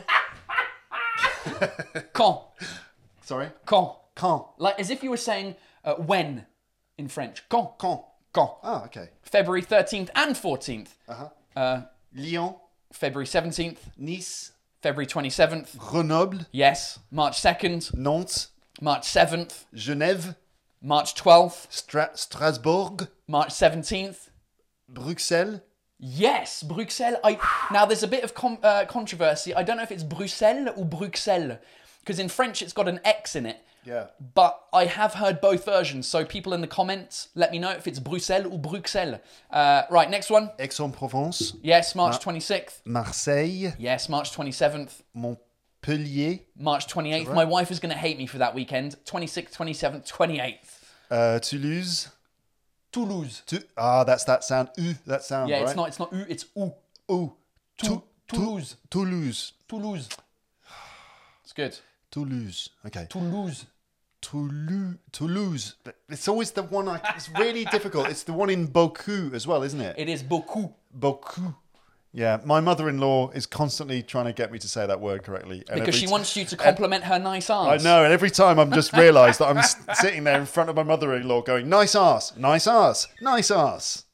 Caen, Sorry. Caen. Caen. Like as if you were saying uh, when in French. Caen, Caen. Caen. Ah, okay. February thirteenth and fourteenth. Uh-huh. Uh, Lyon. February seventeenth, Nice. February twenty-seventh. Grenoble. Yes. March second, Nantes. March seventh, Genève. March twelfth, Stra- Strasbourg. March seventeenth. Bruxelles. Yes, Bruxelles. I now there's a bit of com- uh, controversy. I don't know if it's Bruxelles or Bruxelles because in French it's got an X in it. Yeah. But I have heard both versions. So people in the comments, let me know if it's Bruxelles or Bruxelles. Uh, right, next one. Aix-en-Provence. Yes, March twenty-sixth. Marseille. Yes, March twenty-seventh. Montpellier. March twenty-eighth. My wife is going to hate me for that weekend. twenty-sixth, twenty-seventh, twenty-eighth. Uh, Toulouse. Toulouse. Tu- ah, that's that sound. U, that sound, Yeah, right? it's not. It's not U. It's U. Ooh. Tou- Toulouse. Toulouse. Toulouse. It's good. Toulouse. Okay. Toulouse. Toulouse. Toulouse. It's always the one. I, it's really difficult. It's the one in Beaucoup as well, isn't it? It is beaucoup. Beaucoup. Yeah, my mother-in-law is constantly trying to get me to say that word correctly. And Because every she t- wants you to compliment her nice arse. I know, and every time I'm just realised that I'm s- sitting there in front of my mother-in-law going, nice arse, nice arse, nice arse.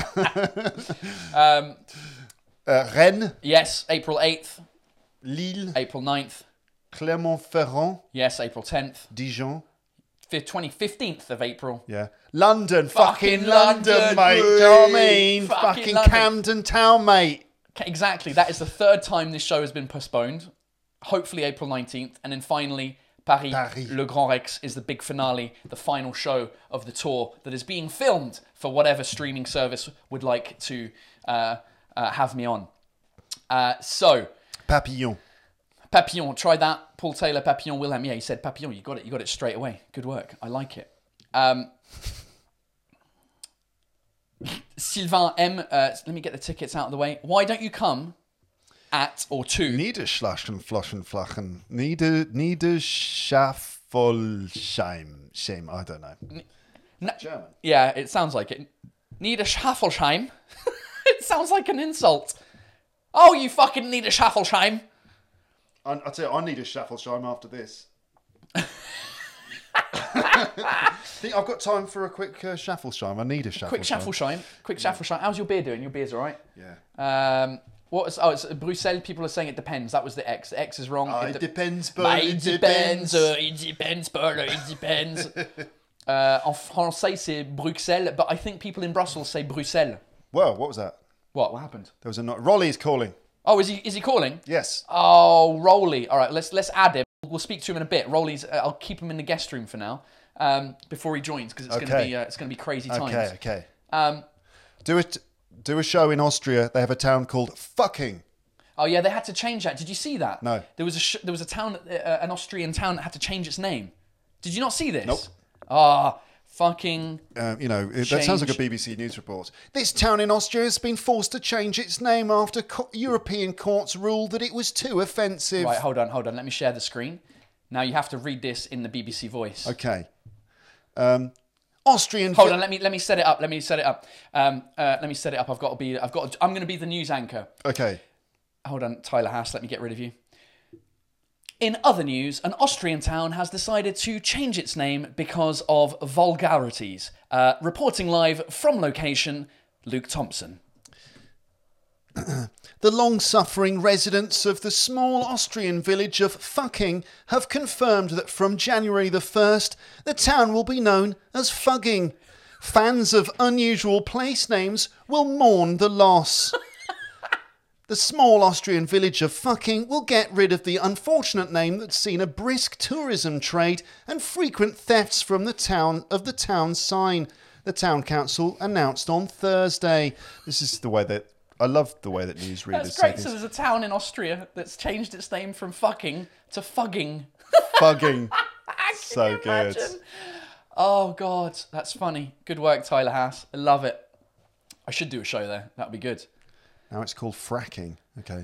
um, uh, Rennes, yes, April eighth. Lille, April ninth. Clermont-Ferrand, Yes, April tenth. Dijon. fifteenth of April. Yeah. London, Fucking fucking London, London, mate. Do you know what I mean? fucking Fucking London. Camden Town, mate. Okay, exactly. That is the third time this show has been postponed. Hopefully April nineteenth. And then finally, Paris, Paris. Le Grand Rex is the big finale, the final show of the tour that is being filmed for whatever streaming service would like to uh, uh, have me on. Uh, so, Papillon. Papillon, try that. Paul Taylor, Papillon, Wilhelm. Yeah, he said Papillon. You got it. You got it straight away. Good work. I like it. Um, Sylvain M. Uh, let me get the tickets out of the way. Why don't you come at or to? Niederschlagen, Floschen, Flachen. Nieder, Niederschaffolsheim. Shame, I don't know. N- German. Yeah, it sounds like it. Niederschaffolsheim. It sounds like an insult. Oh, you fucking Niederschaffolsheim. I, I'll tell you, I need a Schaffelsheim after this. Think I've got time for a quick uh, Schaffelsheim. I need a Schaffelsheim. Quick Schaffelsheim. Quick Schaffelsheim. How's your beer doing? Your beer's all right? Yeah. Um, what was, oh, it's Bruxelles. People are saying it depends. That was the X. The X is wrong. Uh, It it de- depends, Bah, but it depends. uh, it depends, Paula. It depends. uh, en français, c'est Bruxelles, but I think people in Brussels say Bruxelles. Whoa, what was that? What? What happened? There was a... No- Rolly's calling. Oh, is he? Is he calling? Yes. Oh, Rolly. All right, let's let's add him. We'll speak to him in a bit. Rolly's. Uh, I'll keep him in the guest room for now, um, before he joins, because it's Okay. gonna be uh, it's gonna be crazy times. Okay, okay. Um, Do it. Do a show in Austria. They have a town called Fucking. oh yeah, they had to change that. Did you see that? No. There was a sh- there was a town, uh, an Austrian town that had to change its name. Did you not see this? Nope. Ah, fucking. Um, you know, it, that sounds like a Change. B B C News report. This town in Austria has been forced to change its name after co- European courts ruled that it was too offensive. Right, hold on, hold on. Let me share the screen. Now you have to read this in the B B C voice. Okay. Um, Austrian. Hold on, let me let me set it up. Let me set it up. Um, uh, let me set it up. I've got to be. I've got. To, I'm going to be the news anchor. Okay. Hold on, Tyler Haas. Let me get rid of you. In other news, an Austrian town has decided to change its name because of vulgarities. Uh, reporting live from location, Luke Thompson. The long-suffering residents of the small Austrian village of Fucking have confirmed that from January the first, the town will be known as Fugging. Fans of unusual place names will mourn the loss. The small Austrian village of Fucking will get rid of the unfortunate name that's seen a brisk tourism trade and frequent thefts from the town of the town sign. The town council announced on Thursday. This is the way that I love the way that newsreaders That's say great. things. So there's a town in Austria that's changed its name from fucking to fugging. Fugging. Can So you good. imagine? Oh God, that's funny. Good work, Tyler Haas. I love it. I should do a show there. That'd be good. Now it's called fracking. Okay.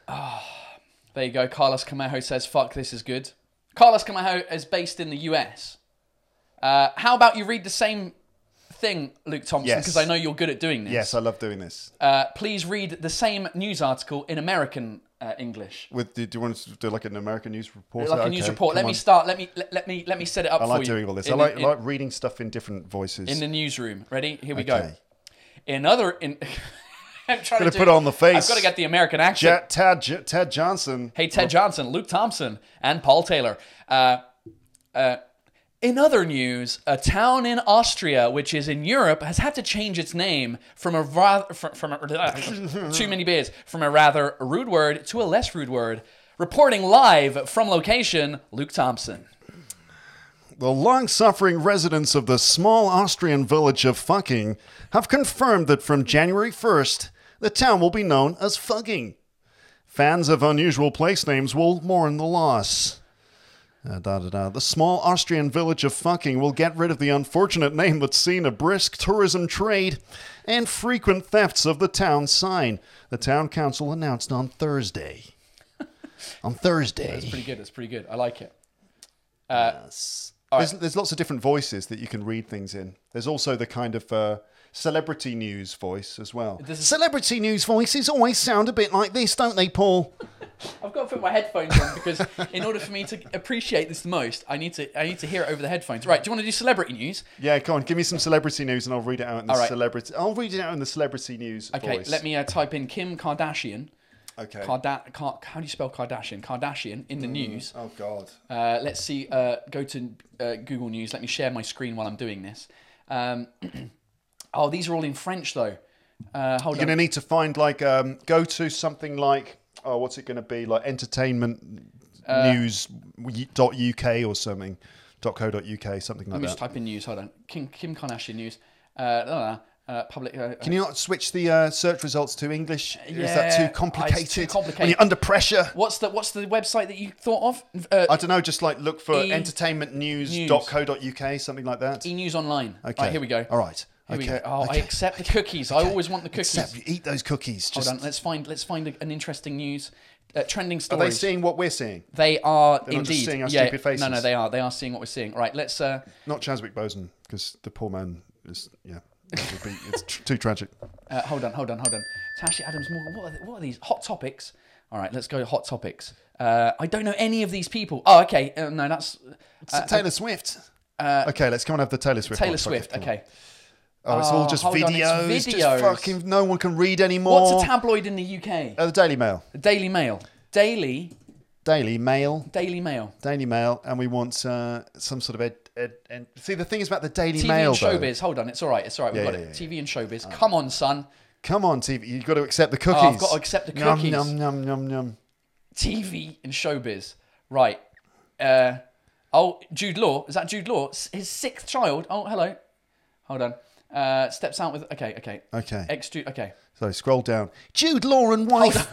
There you go. Carlos Camejo says, fuck, this is good. Carlos Camejo is based in the U S. Uh, how about you read the same thing, Luke Thompson, Yes. because I know you're good at doing this. Yes, I love doing this. Uh, please read the same news article in American uh, English. With do, do you want to do like an American news report? Like a Okay, news report. come Let me on. start. Let me let, let me let me set it up I for like you. doing all this. In I the- like, in, like reading stuff in different voices. in the newsroom. Ready? Here we go. Okay. In other in. I'm trying Gotta to do, put on the face. I've got to get the American accent. Jet, Ted, J- Ted Johnson. Hey, Ted Johnson, Luke Thompson, and Paul Taylor. Uh, uh, in other news, a town in Austria, which is in Europe, has had to change its name from a rather from, from a, too many beers from a rather rude word to a less rude word. Reporting live from location, Luke Thompson. The long-suffering residents of the small Austrian village of Fucking have confirmed that from January first, the town will be known as Fugging. Fans of unusual place names will mourn the loss. Uh, da, da, da. The small Austrian village of Fucking will get rid of the unfortunate name that's seen a brisk tourism trade and frequent thefts of the town sign, the town council announced on Thursday. on Thursday. That's pretty good. That's pretty good. I like it. Uh, Yes. There's, there's lots of different voices that you can read things in. There's also the kind of uh, celebrity news voice as well. This is- Celebrity news voices always sound a bit like this, don't they, Paul? I've got to put my headphones on because in order for me to appreciate this the most, I need to I need to hear it over the headphones. Right, do you want to do celebrity news? Yeah, come on, give me some celebrity news and I'll read it out in the All right. celebrity. I'll read it out in the celebrity news Okay, voice. let me uh, type in Kim Kardashian. Okay. Karda- Kar- how do you spell Kardashian? Kardashian in the news. Oh God. Uh, let's see. Uh, go to uh, Google News. Let me share my screen while I'm doing this. Um, oh, these are all in French though. Uh, hold You're on. going to need to find like um, go to something like oh, what's it going to be like entertainment Uh, news dot U K or something dot co dot U K something Let like me that. just type in news. Hold on. Kim, Kim Kardashian news. Uh, no, no, uh, public. Uh, Can you not switch the uh, search results to English? Is that Yeah, too it's complicated? too complicated. When you're under pressure. What's the What's the website that you thought of? Uh, I don't know. Just like look for E- entertainment news dot co dot U K something like that. E News Online. Okay. Right, here we go. All right. Here okay. we go. Oh, I okay. accept the cookies. I always want the cookies. Except you eat those cookies. Hold Just, on. Let's find Let's find a, an interesting news. Uh, trending are stories. they seeing what we're seeing? They are They're not indeed. just seeing our yeah, stupid faces. No, no, they are. They are seeing what we're seeing. Right. Let's. Uh, Not Chadwick Boseman, because the poor man is yeah. It would be, it's tr- too tragic. uh, hold on. Hold on. Hold on. Tashi Adams Morgan. What are, the, what are these hot topics? All right. Let's go to hot topics. Uh, I don't know any of these people. Oh, okay. Uh, no, that's So uh, Taylor Swift. uh, Okay, let's come and have the Taylor Swift. Taylor one. Fuck Swift. it, come on. Okay. Oh, it's all Oh, just hold on, it's videos. Just videos. fucking no one can read anymore. What's a tabloid in the U K? Uh, the Daily Mail. The Daily Mail. Daily. Daily Mail. Daily Mail. Daily Mail, and we want uh, some sort of ed, ed, ed. See, the thing is about the Daily T V Mail, and though. showbiz. Hold on. It's all right. It's all right. We've Yeah, got yeah, it. yeah. T V and showbiz. Come on, son. Come on, T V. You've got to accept the cookies. Oh, I've got to accept the cookies. Yum, yum, yum, yum, yum. T V and showbiz. Right. Uh, oh, Jude Law. Is that Jude Law? S- His sixth child. Oh, hello. Hold on. Uh, steps out with. Okay, okay. Okay. Ex Jude. Okay. So scroll down. Jude Law and wife.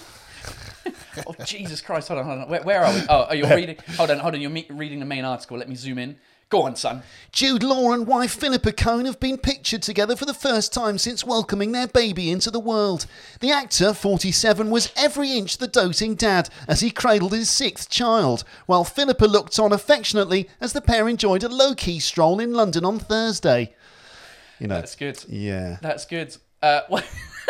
Oh, Jesus Christ. Hold on, hold on. Where, where are we? Oh, oh, you're reading. Hold on, hold on. You're me- reading the main article. Let me zoom in. Go on, son. Jude Law and wife Philippa Cohn have been pictured together for the first time since welcoming their baby into the world. The actor, forty-seven, was every inch the doting dad as he cradled his sixth child, while Philippa looked on affectionately as the pair enjoyed a low-key stroll in London on Thursday. You know, That's good. yeah. That's good. Uh, what-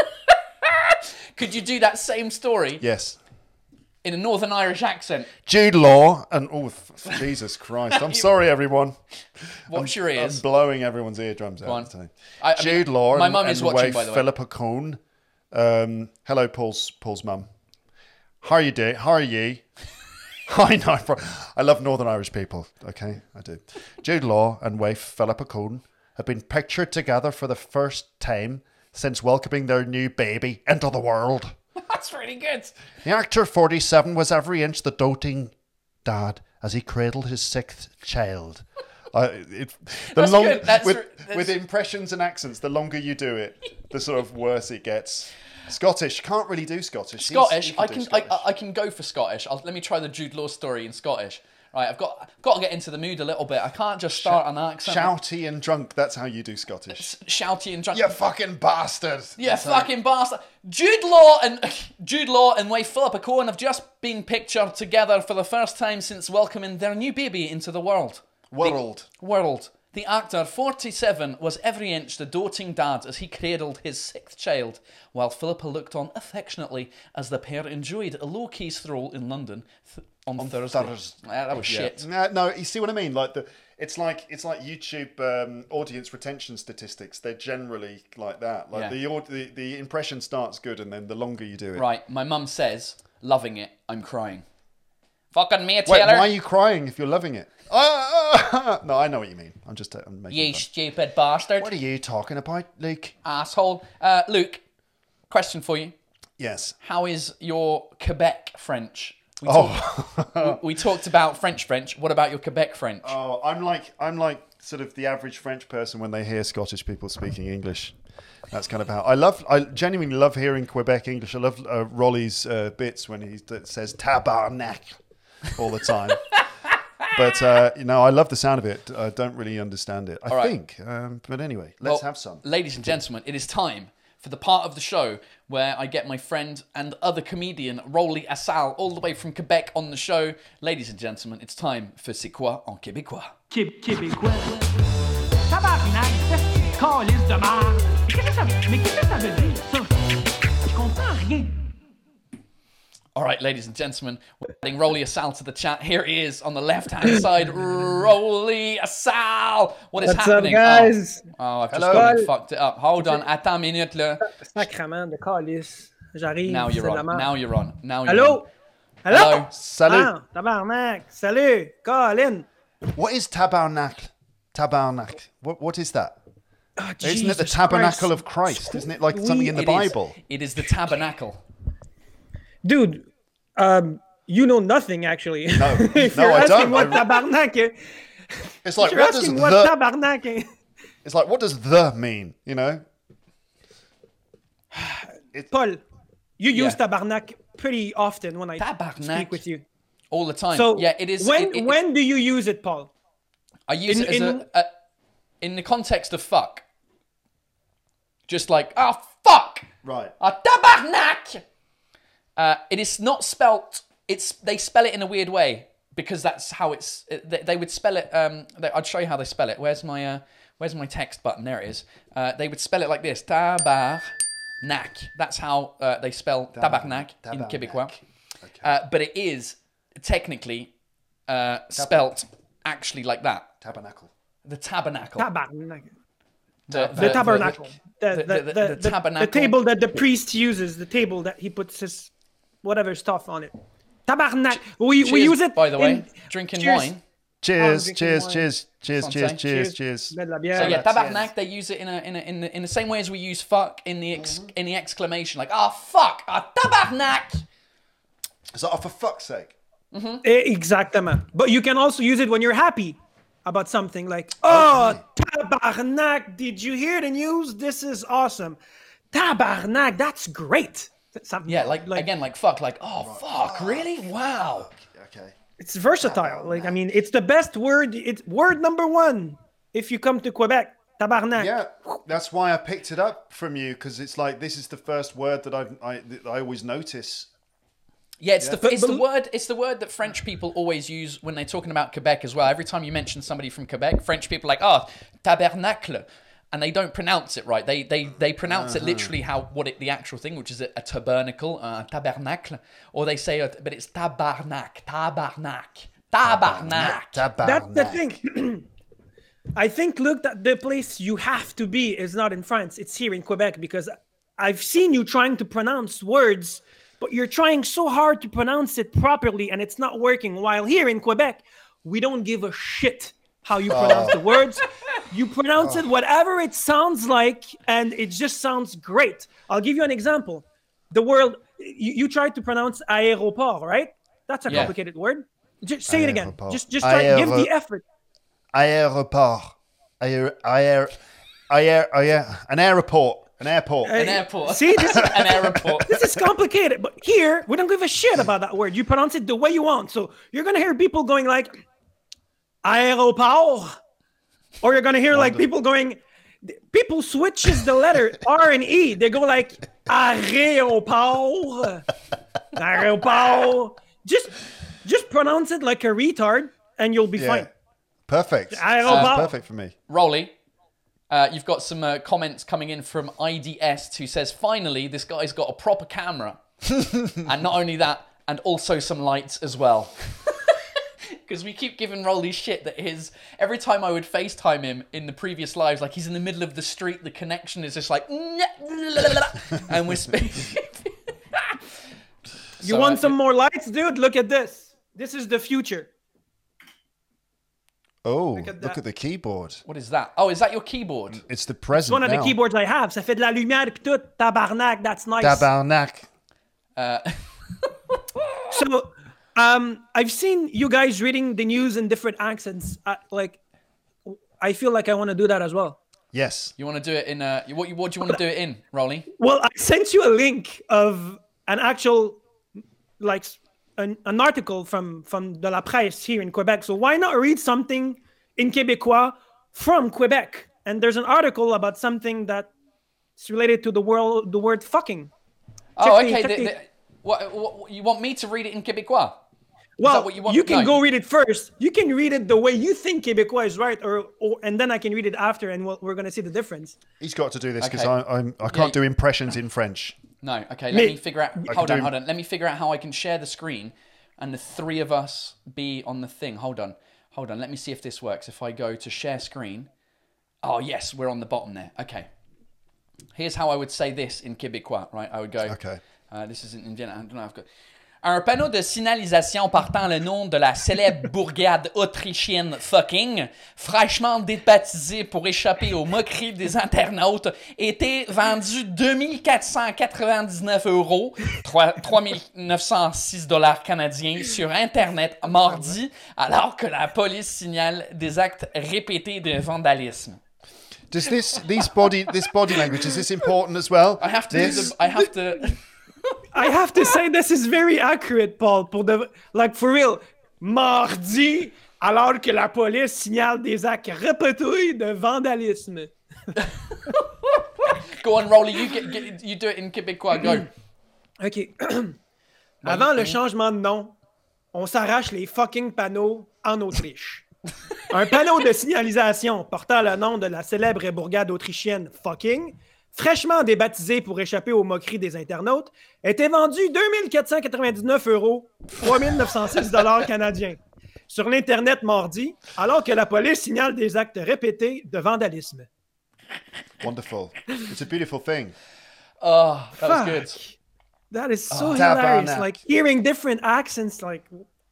Could you do that same story Yes. in a Northern Irish accent? Jude Law and oh f- Jesus Christ! I'm sorry, everyone. What's your I'm ears? blowing everyone's eardrums on. out today. I- I mean, Jude Law my and, mum is and watching, wife by the way. Philippa Cohn. Um, hello, Paul's Paul's mum. How are you doing? How are ye? I know. bro. I love Northern Irish people. Okay, I do. Jude Law and wife Philippa Cohn have been pictured together for the first time since welcoming their new baby into the world. That's really good. The actor, forty-seven, was every inch the doting dad as he cradled his sixth child. Uh, it, the That's long, good. That's with, re- that's- with impressions and accents, the longer you do it, the sort of worse it gets. Scottish, can't really do Scottish. He's- Scottish. he I do can. Scottish. I, I can go for Scottish. I'll, let me try the Jude Law story in Scottish. Right. I've got I've got to get into the mood a little bit. I can't just start an accent. Shouty and drunk, that's how you do Scottish. S- shouty and drunk. You fucking bastard! Yeah, That's how- fucking bastard. Jude Law and Jude Law and wife Philippa Cohn have just been pictured together for the first time since welcoming their new baby into the world. World. The world. The actor, forty-seven, was every inch the doting dad as he cradled his sixth child, while Philippa looked on affectionately as the pair enjoyed a low-key stroll in London th- on, Thursday. Thursday. Ah, that was shit. No, no, you see what I mean? Like the, it's like it's like YouTube um, audience retention statistics. They're generally like that. Like Yeah. the, aud- the the impression starts good, and then the longer you do it. Right, my mum says, loving it, I'm crying. Fucking me, Wait, Taylor. why are you crying if you're loving it? Ah, no, I know what you mean. I'm just I'm making You fun. stupid bastard. What are you talking about, Luke? Asshole. Uh, Luke, question for you. Yes. How is your Quebec French? We, Oh. talk- we, we talked about French French. What about your Quebec French? Oh, I'm like I'm like sort of the average French person when they hear Scottish people speaking English. That's kind of how I love. I genuinely love hearing Quebec English. I love uh, Rolly's uh, bits when he d- says tabarnak all the time. But uh, you know, I love the sound of it. I don't really understand it. I right. think, um, but anyway, let's Well, have some. Ladies and gentlemen, it is time for the part of the show where I get my friend and other comedian Rolly Assal all the way from Quebec on the show. Ladies and gentlemen, it's time for C'est quoi en québécois? Qué- Québécois. Tabarnak, calice de merde. Mais qu'est-ce que ça veut- mais qu'est-ce que ça veut dire, ça? Je comprends rien. All right, ladies and gentlemen, we're adding Rolly Assal to the chat. Here he is on the left-hand side. Rolly Assal! What is What's happening? up, guys? Oh, oh, I've just Hello. gone and fucked it up. Hold on, attends une minute, là. Sacrement de calice. J'arrive, Now c'est you're de la on. merde. Now you're on. Now you're Allô? on. Allô? Hello. Salut. Ah, tabarnak. Salut. Colin. What is tabernacle? Tabernacle. What what is that? Oh, Isn't it the Jesus tabernacle Christ. of Christ? Isn't it like something in the It is. Bible? It is the tabernacle. Dude, um, you know nothing, actually. No. If No, you're I asking don't. what I- tabarnak is, It's like you're what does asking what the tabarnak is. It's like what does the mean, you know? Paul, you use Yeah. tabarnak pretty often when I Tabarnak. speak with you. All the time. So, yeah, it is. when, it- it- when do you use it, Paul? I use in- it as in- a, a in the context of fuck. Just like, oh fuck, Right. ah tabarnak. Uh, it is not spelt. It's they spell it in a weird way because that's how it's. It, they, they would spell it. Um, they, I'd show you how they spell it. Where's my uh, Where's my text button? There it is. Uh, they would spell it like this: tabarnak. That's how uh, they spell tabarnak in Tabarnak. Québécois. Okay. Uh, but it is technically uh, spelt actually like that. Tabernacle. The tabernacle. Tabarnak. The, The tabernacle. the- The, the- the, the- the, the the, tabernacle. the table that the priest uses, the table that he puts his whatever stuff on it. Tabarnak. We, we Cheers, use it. by the way. in- Drinking cheers. wine. Cheers, drinking cheers, wine. cheers, cheers, Santé. cheers, cheers, Cheers. cheers. De la So bière. yeah, that's tabarnak. it. They use it in a in a, in the, in the same way as we use fuck in the ex, in the exclamation, like oh fuck, ah tabarnak. Is that oh, for fuck's sake? Eh, Exactement. But you can also use it when you're happy about something like, oh, tabarnak, did you hear the news? This is awesome. Tabarnak, that's great. Something Yeah, like, again, like fuck, like oh fuck, really? Wow. Okay. It's versatile. Like, I mean, it's the best word. It's word number one if you come to Quebec. Tabarnak. Yeah, that's why I picked it up from you because it's like this is the first word that I've, I that I always notice. Yeah, it's the But- it's but- the word it's the word that French people always use when they're talking about Quebec as well. Every time you mention somebody from Quebec, French people are like, oh, tabernacle, and they don't pronounce it right. They they they pronounce it literally how what it the actual thing, which is a, a tabernacle, a tabernacle, or they say, uh, but it's tabarnak, tabarnak, tabarnak. That's the thing. I think, look, that the place you have to be is not in France. It's here in Quebec because I've seen you trying to pronounce words, but you're trying so hard to pronounce it properly and it's not working. While here in Quebec, we don't give a shit how you pronounce the words. You pronounce it whatever it sounds like, and it just sounds great. I'll give you an example. The word, you, you tried to pronounce aéroport, right? That's a Yeah. complicated word. Just say it again. Aéroport. Just, just try, give Aéro- the effort. Aéroport. Aér, aér, aér, aér, an airport. An airport. An airport. See, this, An airport. this is complicated, but here we don't give a shit about that word. You pronounce it the way you want. So you're gonna hear people going like aéroport, or you're gonna hear like people going. People switches the letter R and E. They go like aéroport, aéroport. Just, just pronounce it like a retard, and you'll be Yeah. fine. Perfect. Aéroport. Sounds perfect for me. Rolly, uh, you've got some uh, comments coming in from I D S who says, finally, this guy's got a proper camera. And not only that, and also some lights as well. Because we keep giving Rolly shit that his, every time I would FaceTime him in the previous lives, like he's in the middle of the street, the connection is just like, and we're speaking. You want some more lights, dude? Look at this. This is the future. Oh, at look that. at the keyboard. What is that? Oh, is that your keyboard? It's the It's present one of the now. keyboards I have. Ça fait de la lumière pis tout. Tabarnak, that's nice. Tabarnak. So, um, I've seen you guys reading the news in different accents. Uh, like, I feel like I want to do that as well. Yes. You want to do it in, uh, what, what do you want to do it in, Rolly? Well, I sent you a link of an actual, like, an, an article from, from De La Presse here in Quebec. So why not read something in Québécois from Quebec? And there's an article about something that It's related to the word the word fucking. Oh, Check okay. the- The, check the, what, what, you want me to read it in Québécois? Well, that what you want? you can No, go you- read it first. You can read it the way you think Québécois is right, or, or and then I can read it after, and we'll, we're gonna see the difference. He's got to do this because Okay. I I'm, I can't Yeah. do impressions in French. No, okay, let Me- me figure out. can Hold do on, him- hold on. Let me figure out how I can share the screen and the three of us be on the thing. Hold on, hold on. Let me see if this works. If I go to share screen. Oh, yes, we're on the bottom there. Okay. Here's how I would say this in Québécois, right? I would go. Okay. Uh, this is in Indian. I don't know. I've got. Un panneau de signalisation portant le nom de la célèbre bourgade autrichienne fucking, fraîchement débaptisée pour échapper aux moqueries des internautes, était vendu deux mille quatre cent quatre-vingt-dix-neuf euros, trois mille neuf cent six dollars canadiens sur Internet mardi, alors que la police signale des actes répétés de vandalisme. Does this these body this body language is this important as well? I have to. This, Do the, I have to. I have to say this is very accurate, Paul. Pour the like for real, mardi, alors que la police signale des actes répétés de vandalisme. Go on, Rolly. You get, get. You do it in Québécois. Go. OK. Avant le changement de nom, on s'arrache les fucking panneaux en Autriche. Un panneau de signalisation portant le nom de la célèbre bourgade autrichienne fucking, fraîchement débaptisé pour échapper aux moqueries des internautes, était vendu deux mille quatre cent quatre-vingt-dix-neuf euros, trois mille neuf cent six dollars canadiens, sur l'Internet mardi, alors que la police signale des actes répétés de vandalisme. wonderful. It's a beautiful thing. Oh, that was Fuck. good. That is so Oh. hilarious. Tabarnak. Like hearing different accents. Like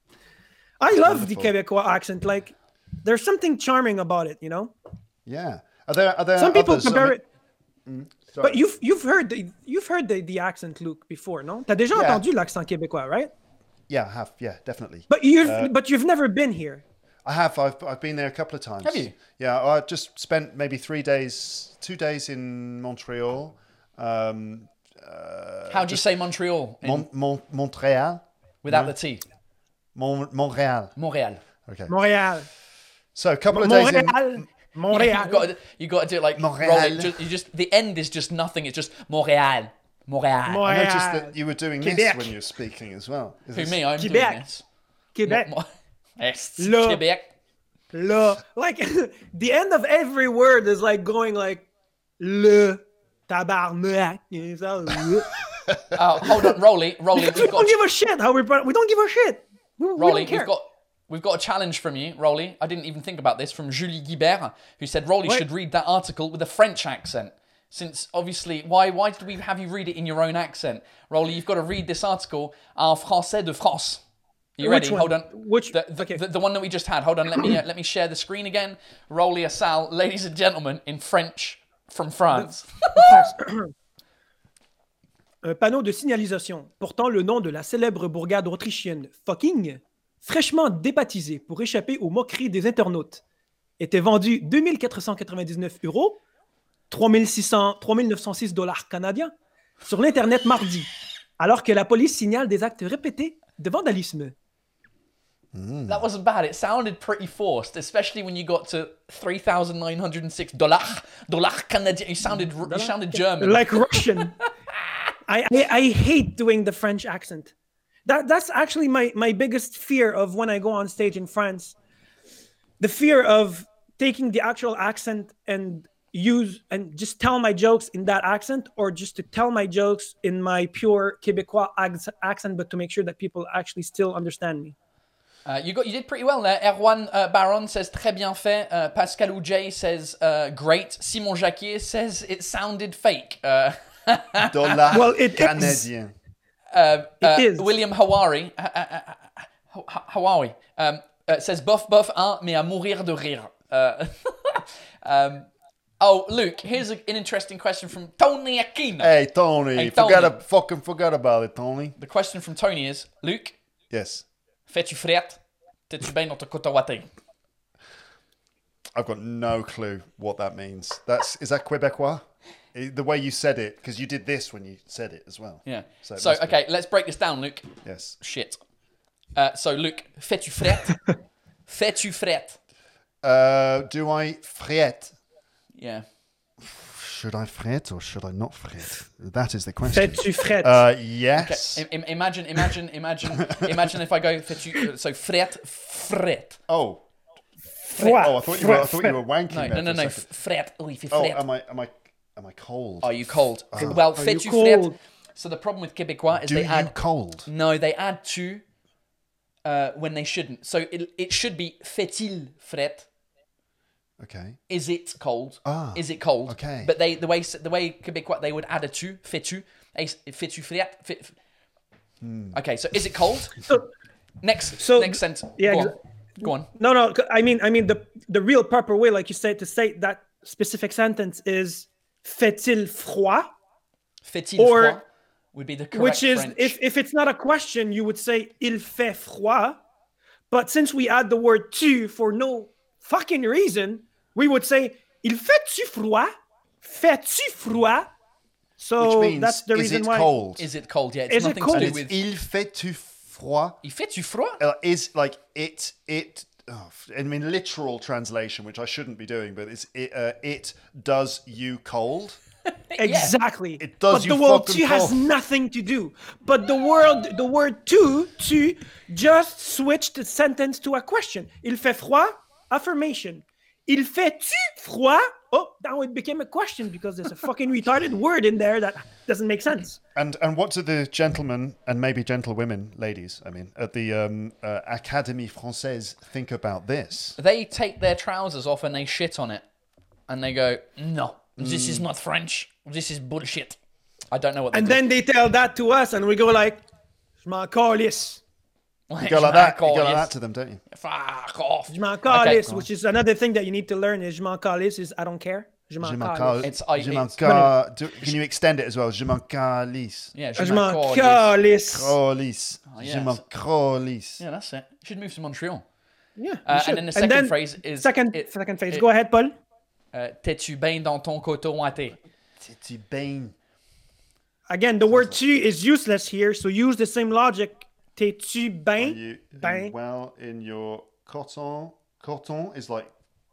I love the wonderful. Quebecois accent. Like there's something charming about it, you know. Yeah. Are there are there Some people others? I compare mean- it, sorry. but you've you've heard the you've heard the, the accent, Luke, before, no? T'as déjà Yeah. entendu l'accent québécois, right? Yeah, I have. Yeah, definitely. But you've Uh, but you've never been here. I have. I've I've been there a couple of times. Have you? Yeah, I just spent maybe three days, two days in Montreal. Um, How do you say Montreal in- Mon, Mon, Montreal. without no? the T? Mon, Montreal. Montreal. Okay. Montréal. So a couple of days in. Montréal. Montréal. You've got to, you got to do it like Montreal. roll it. Just, you just the end is just nothing. It's just Montreal. Montreal. Montreal. I noticed that you were doing this Quebec. when you were speaking as well. Is Who this- me? I'm Quebec. doing this. Québec. Mo- Est, Le- Québec. Le. Like the end of every word is like going like le tabarnak. You know, le. Oh, hold on, Rolly. Rolly, we've We don't got give a shit how we pro- we don't give a shit. We, we Rolly. don't care. We've got we've got a challenge from you, Rolly. I didn't even think about this from Julie Guibert, who said Rolly What? should read that article with a French accent. Since obviously, why why did we have you read it in your own accent, Rolly? You've got to read this article en français de France. Are you Which ready? one? Hold on. Which- the, the, okay. the, the one that we just had? Hold on. Let me uh, let me share the screen again. Rolly Assal, ladies and gentlemen, in French from France. Un panneau de signalisation portant le nom de la célèbre bourgade autrichienne fucking, fraîchement débaptisé pour échapper aux moqueries des internautes, était vendu deux mille quatre cent quatre-vingt-dix-neuf euros, trois mille six cents trois mille neuf cent six dollars canadiens, sur l'Internet mardi, alors que la police signale des actes répétés de vandalisme. That wasn't bad. It sounded pretty forced, especially when you got to three thousand nine hundred six dollars dollars Canadian. You sounded you sounded German. Like Russian. I, I I hate doing the French accent. That that's actually my my biggest fear of when I go on stage in France. The fear of taking the actual accent and use and just tell my jokes in that accent, or just to tell my jokes in my pure Québécois ac- accent, but to make sure that people actually still understand me. Uh, you got you did pretty well there. Erwan uh, Baron says très bien fait. Uh, Pascal Oujay says uh, great. Simon Jacquier says it sounded fake. Uh, Dollar Well, it is. Canadien. uh, uh, is. William Hawari uh, uh, uh, uh, Ha- Hawari um, uh, says bof bof un mais à mourir de rire. Uh, um, oh, Luke, here's a, an interesting question from Tony Aquino. Hey Tony, Hey, forget Tony. a, fucking forget about it, Tony. The question from Tony is, Luke, Yes, fais-tu frette? T'es-tu bien dans ta cotawaté? I've got no clue what that means. That's is that Quebecois? Eh, The way you said it, because you did this when you said it as well. Yeah. So So, it must be. okay, let's break this down, Luke. Yes. Shit. Uh, so, Luke, fais-tu frette? Fais-tu frette? Uh, do I friet? Yeah. should I fret or should I not fret? That is the question. Fais-tu fret? Uh, yes. Okay, im- imagine, imagine, imagine, imagine if I go fais-tu, so fret, fret. Oh. Froid. Oh, I thought you were. I thought you were wanking. No, there no, no, for a no, second. fret. Oh, if you Oh, fret. am I? Am I? Am I cold? Are you cold? Well, Are fais-tu you fret. cold? So the problem with Québécois is Do they you add cold? no, they add tu uh, when they shouldn't. So it it should be fait-il fret. Okay. Is it cold? Ah, Is it cold? okay. But they the way the way Québécois they would add a tu, fais-tu, et fais-tu fret. Fait, Hmm. Okay, so is it cold? So, Next, So- next sentence. yeah, Go exa- on. Go on. no, no. I mean, I mean the the real proper way, like you said, to say that specific sentence is fait-il froid, Fait-il Or- froid would be the correct which is French. if if it's not a question, you would say il fait froid. But since we add the word tu for no fucking reason, we would say il fait-tu froid? Fais-tu froid? So Which means, that's the is reason it why. cold? Is it cold? Yeah, it's Is it nothing cold? to do It's with. il fait tu froid? Il fait-tu froid? Uh, is like it it. Oh, f- I mean, literal translation, which I shouldn't be doing, but it's it. Uh, it does you cold. Exactly. It does But you the word fucking tu has cold. nothing to do. But the word the word tu tu just switched the sentence to a question. Il fait froid? Affirmation. Il fait-tu froid? Oh, now it became a question because there's a fucking retarded word in there that doesn't make sense. And and what do the gentlemen and maybe gentlewomen, ladies, I mean, at the um, uh, Académie Française think about this? They take their trousers off and they shit on it, and they go, "No, this Mm. is not French. This is bullshit." I don't know what. They And do. then they tell that to us and we go like, je m'en calisse. You go like that. You go like that to them, don't you? Fuck off. Je m'en Okay. calisse, which is another thing that you need to learn is je m'en calisse is I don't care. Je m'en Je m'en calisse. cal- It's- I- je m'en it's- cal- do- Can you extend it as well? Je m'en calisse. Yeah, Je je m'en m'en calisse. calisse. Calisse. Je yes. m'en calisse. Yeah, that's it. You should move to Montreal. Yeah. you Uh, should. and then the second phrase is second it- second phrase. it- Go ahead, Paul. Uh, T'es-tu bien dans ton coton ouaté? Tu baignes. Again, the word tu is useless here, so use the same logic. T'es-tu Are ben? you, are Ben. you well in your coton? Coton is like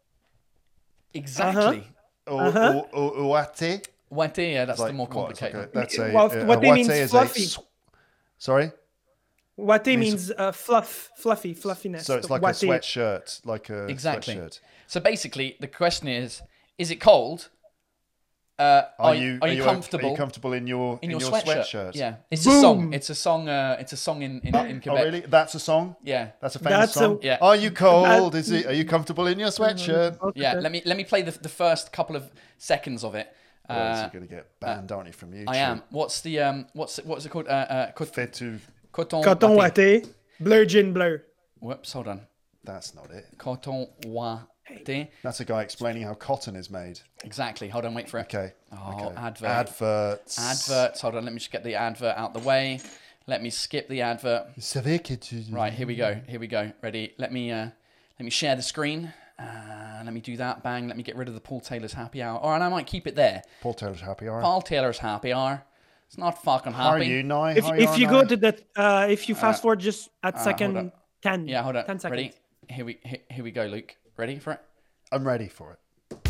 Exactly. o- Uh-huh. o- o- ouaté. Ouaté, yeah, that's Like, the more what? It's like complicated. a- that's a, Well, a, what a they means ouaté is fluffy. a. s- Sorry. Wate means uh, fluff, fluffy, fluffiness. So it's like Wate. a sweatshirt, like a Exactly. sweatshirt. So basically, the question is: Is it cold? Uh, are, you are you comfortable Are you comfortable in your in your, sweatshirt? sweatshirt? Yeah, it's a Boom. song. It's a song. Uh, it's a song in in, in Oh, Quebec. really? That's a song. Yeah, That's a famous That's a- song. Yeah. Are you cold? That- Is it? Are you comfortable in your sweatshirt? Okay. yeah. Let me let me play the the first couple of seconds of it. Otherwise Uh, you're going to get banned, aren't you, from YouTube? I am. What's the um? What's it, what's it called? Uh, uh, cot- Fait to. coton. Coton ouaté. Wate. Bleu gin bleu. Whoops, hold on. That's not it. Coton ouaté. That's a guy explaining how cotton is made. Exactly. Hold on. Wait for it. Okay. Oh, okay. advert. Adverts. Adverts. Hold on. Let me just get the advert out the way. Let me skip the advert. Vous savez que tu... Right, here we go. Here we go. Ready? Let me uh, let me share the screen. Uh, let me do that. Bang. Let me get rid of the Paul Taylor's happy hour. Or and I might keep it there. Paul Taylor's happy hour. Paul Taylor's happy hour. It's not fucking How are happy. you, Nye? If, How are if you Nye? go to the, uh, if you fast forward just at hold second on. ten. Yeah, hold on. ten seconds. Ready? Here we here, here we go, Luke. Ready for it? I'm ready for it.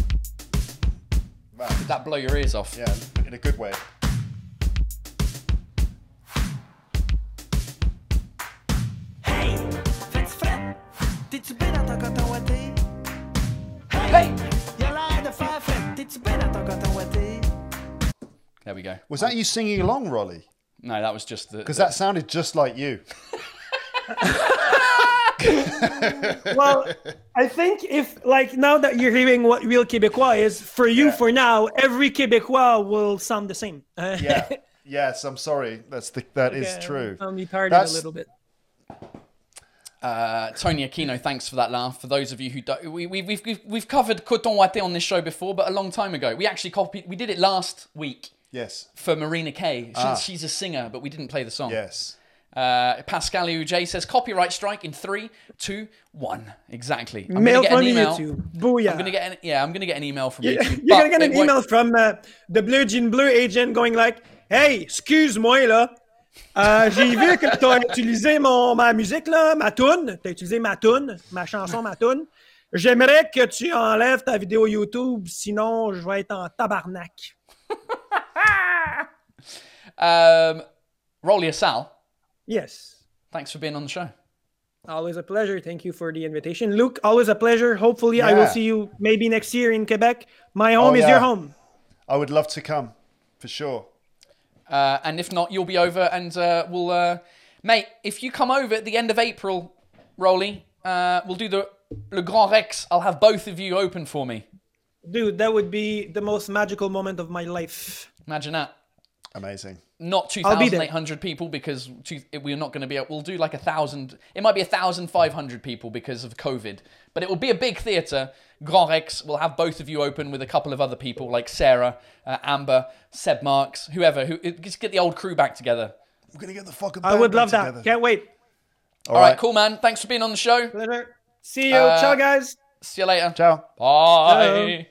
Wow. Did that blow your ears off? Yeah, in a good way. Hey, fais-tu fret? T'es-tu bien dans ton coton ouaté? Hey! Y'a l'air de faire fret. T'es-tu bien dans ton coton ouaté? There we go. Was that you singing along, Rolly? No, that was just the. Because the- that sounded just like you. Well, I think if, like, now that you're hearing what real Québécois is, for you, for now, every Québécois will sound the same. Uh, Yeah. Yes, I'm sorry. That's the that is okay, true. I'm retarded That's- a little bit. Uh, Tony Aquino, thanks for that laugh. For those of you who don't, we, we, we've, we've we've covered Coton Ouaté on this show before, but a long time ago. We actually copied. We did it last week Yes. for Marina Kaye. She's, Ah. she's a singer, but we didn't play the song. Yes. Uh, Pascal U J says copyright strike in three, two, one. Exactly. I'm Mail gonna get from an email. YouTube. Booyah. I'm gonna get an, yeah. I'm gonna get an email from You're, YouTube. you're but gonna get an it won't- email from uh, the Bleu Jean Bleu agent going like, "Hey, excuse-moi là, euh, j'ai vu que t'as utilisé mon ma musique là, ma tune, t'as utilisé ma tune, ma chanson, ma tune. J'aimerais que tu enlèves ta vidéo YouTube, sinon je vais être en tabarnak. Um, Rolly Sal, Yes. thanks for being on the show. Always a pleasure. Thank you for the invitation. Luke, always a pleasure. Hopefully, I will Yeah. see you maybe next year in Quebec. My home Oh, is yeah. your home. I would love to come, for sure. Uh, and if not, you'll be over and uh, we'll... Uh, mate, if you come over at the end of April, Rolly, uh, we'll do the Le Grand Rex. I'll have both of you open for me. Dude, that would be the most magical moment of my life. Imagine that. Amazing. Not I'll be two thousand there. eight hundred people because two, we're not going to be able... We'll do like a thousand... It might be one thousand five hundred people because of COVID. But it will be a big theatre. Grand Rex. We'll have both of you open with a couple of other people like Sarah, uh, Amber, Seb Marks, whoever. Who, just get the old crew back together. We're going to get the fucking I band would back love that. together. Can't wait. All right, cool, man. Thanks for being on the show. Pleasure. See you. Uh, Ciao, guys. See you later. Ciao. Bye.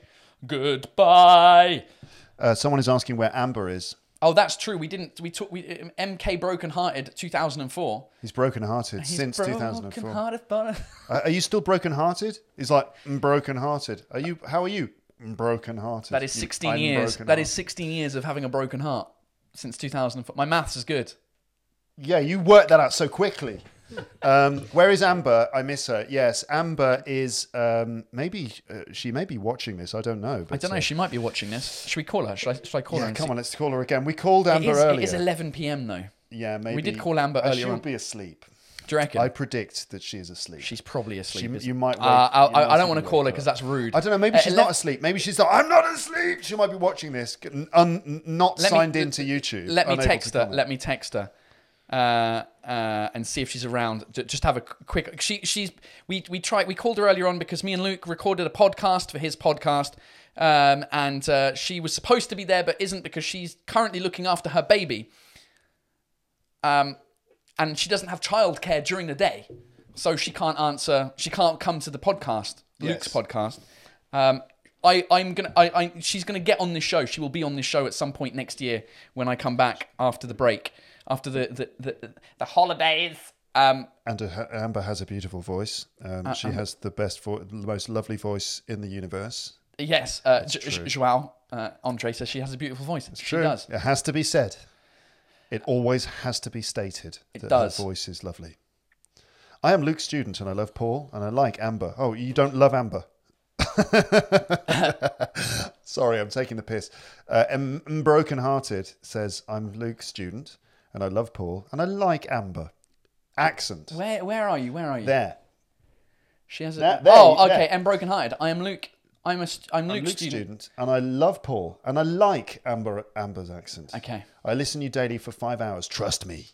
Goodbye. Uh, someone is asking where Amber is. Oh, that's true. We didn't. We took. We M K Broken Hearted two thousand four. He's broken-hearted since two thousand four. Broken-hearted, but... Uh, are you still broken-hearted? He's like, I'm broken-hearted. Are you? How are you? I'm broken-hearted. That is You- sixteen I'm years. That broken-hearted. is sixteen years of having a broken heart since two thousand four. My maths is good. Yeah, you worked that out so quickly. Um, where is Amber? I miss her. Yes, Amber is. Um, maybe uh, she may be watching this. I don't know. But, I don't know. uh, She might be watching this. Should we call her? Should I? Should I call her? yeah, and come see? on, let's call her again. We called It Amber is, earlier. it is eleven p.m. though. Yeah, maybe. We did call Amber Uh, earlier She'll on. be asleep. Do you reckon? I predict that she is asleep. She's probably asleep. She- isn't- you might wake- Uh, I, you might I, I don't see want to her call her wake because up. that's rude. I don't know. Maybe Uh, she's ele- not asleep. Maybe she's like, I'm not asleep. She might be watching this, un, un, not Let me- signed into YouTube. Let me unable to text her. comment. Let me text her. Uh, uh, and see if she's around. J- Just have a qu- quick. She, she's. We, we tried. We called her earlier on because me and Luke recorded a podcast for his podcast, um, and uh, she was supposed to be there but isn't because she's currently looking after her baby. Um, and she doesn't have childcare during the day, so she can't answer. She can't come to the podcast, Luke's Yes. podcast. Um, I, I'm gonna. I, I, she's gonna get on this show. She will be on this show at some point next year when I come back after the break, after the the the, the holidays. Um, And uh, Amber has a beautiful voice. Um, Uh, she has the best, vo- the most lovely voice in the universe. yes, uh, J- true. Joao uh, Andre says she has a beautiful voice. She True. does. It has to be said. It always has to be stated It that does. her voice is lovely. I am Luke's student and I love Paul and I like Amber. Oh, you don't love Amber? Sorry, I'm taking the piss. Uh, M- M- Broken Hearted says, I'm Luke's student and I love Paul and I like Amber. Accent. Where where are you? Where are you? There. She has a. There- there, oh, there. okay. And broken hearted. I am Luke. I'm a. St- I'm I'm Luke's Luke's student. student and I love Paul and I like Amber Amber's accent. Okay. I listen to you daily for five hours. Trust me.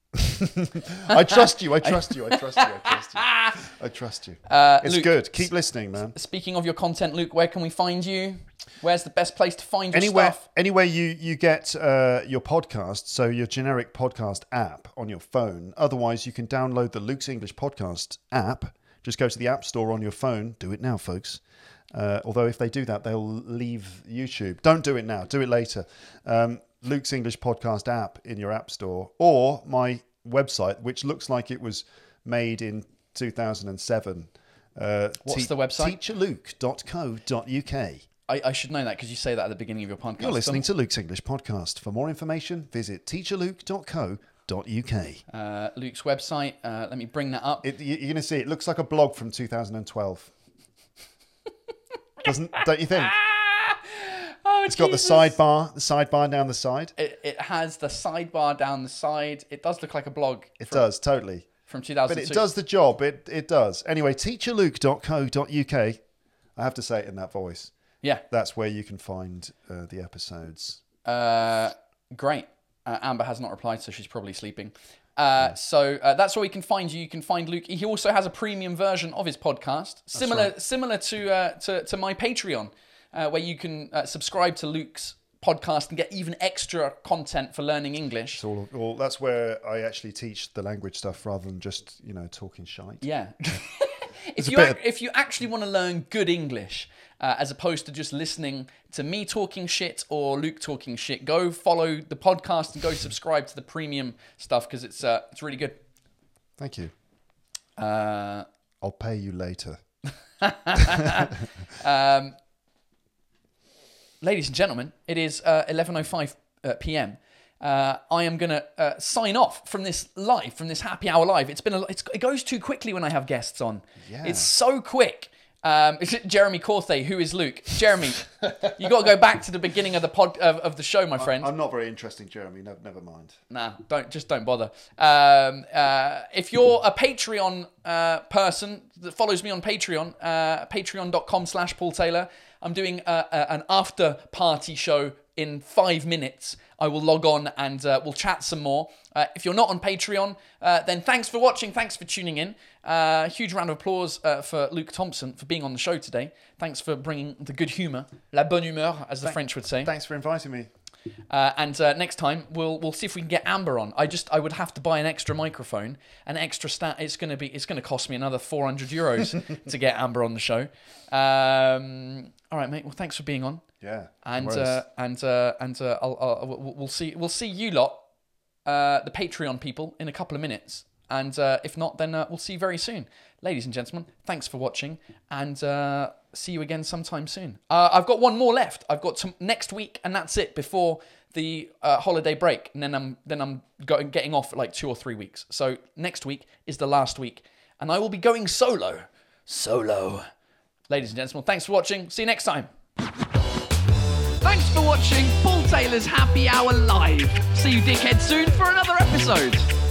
I trust you. I trust you. I trust you. I trust you. I trust you. Uh, It's Luke, good. Keep listening, man. Speaking of your content, Luke, where can we find you? Where's the best place to find your Anywhere, stuff? anywhere you you get uh, your podcast, so your generic podcast app on your phone. Otherwise, you can download the Luke's English Podcast app. Just go to the App Store on your phone. Do it now, folks. Uh, although if they do that, they'll leave YouTube. Don't do it now. Do it later. Um, Luke's English Podcast app in your App Store, or my website, which looks like it was made in two thousand seven. Uh, What's the website? teacher luke dot co dot uk. I, I should know that because you say that at the beginning of your podcast. You're listening to Luke's English Podcast. For more information, visit teacher luke dot co dot uk. uh, Luke's website. Uh, let me bring that up. It, you- you're going to see it looks like a blog from two thousand twelve. Doesn't, don't you think? oh, It's got the sidebar, the sidebar down the side. It, it has the sidebar down the side. It does look like a blog. It from, does, totally. from two thousand two. But it does the job. It it does. Anyway, teacher luke dot co dot uk. I have to say it in that voice. Yeah. That's where you can find uh, the episodes. Uh, great. Uh, Amber has not replied, so she's probably sleeping. Uh, so uh, that's where you can find you. You can find Luke. He also has a premium version of his podcast, similar right. similar to, uh, to to my Patreon, uh, where you can uh, subscribe to Luke's podcast and get even extra content for learning English. So all, all, that's where I actually teach the language stuff rather than just, you know, talking shite. Yeah. if a you bit ac- if you actually want to learn good English, uh, as opposed to just listening to me talking shit or Luke talking shit, go follow the podcast and go subscribe to the premium stuff because it's uh, it's really good. Thank you. Uh, I'll pay you later. um, ladies and gentlemen, it is uh, eleven oh five uh, p.m. Uh, I am gonna uh, sign off from this live, from this happy hour live. It's been a, it's, it goes too quickly when I have guests on. Yeah. It's so quick. Um, is it Jeremy Corthay? Who is Luke? Jeremy, you got to go back to the beginning of the pod of, of the show, my friend. I'm not very interesting, Jeremy. No, never mind. Nah, don't just don't bother. Um, uh, if you're a Patreon uh, person that follows me on Patreon, uh, patreon.com slash Paul Taylor, I'm doing uh, uh, an after party show in five minutes. I will log on and uh, we'll chat some more. Uh, if you're not on Patreon, uh, then thanks for watching. Thanks for tuning in. Uh, huge round of applause uh, for Luke Thompson for being on the show today. Thanks for bringing the good humour, la bonne humeur, as the Thank- French would say. Thanks for inviting me. Uh, and uh, next time we'll we'll see if we can get Amber on. I just I would have to buy an extra microphone, an extra stand. It's gonna be it's gonna cost me another four hundred euros to get Amber on the show. Um, all right, mate. Well, thanks for being on. Yeah. And worries. uh, and uh, and uh, I'll, I'll, we'll we'll see we'll see you lot, uh, the Patreon people, in a couple of minutes. And uh, if not, then uh, we'll see you very soon, ladies and gentlemen. Thanks for watching, and uh, see you again sometime soon. Uh, I've got one more left. I've got some next week, and that's it before the uh, holiday break. And then I'm then I'm going getting off for like two or three weeks. So next week is the last week, and I will be going solo, solo, ladies and gentlemen. Thanks for watching. See you next time. Thanks for watching Paul Taylor's Happy Hour Live. See you dickheads soon for another episode.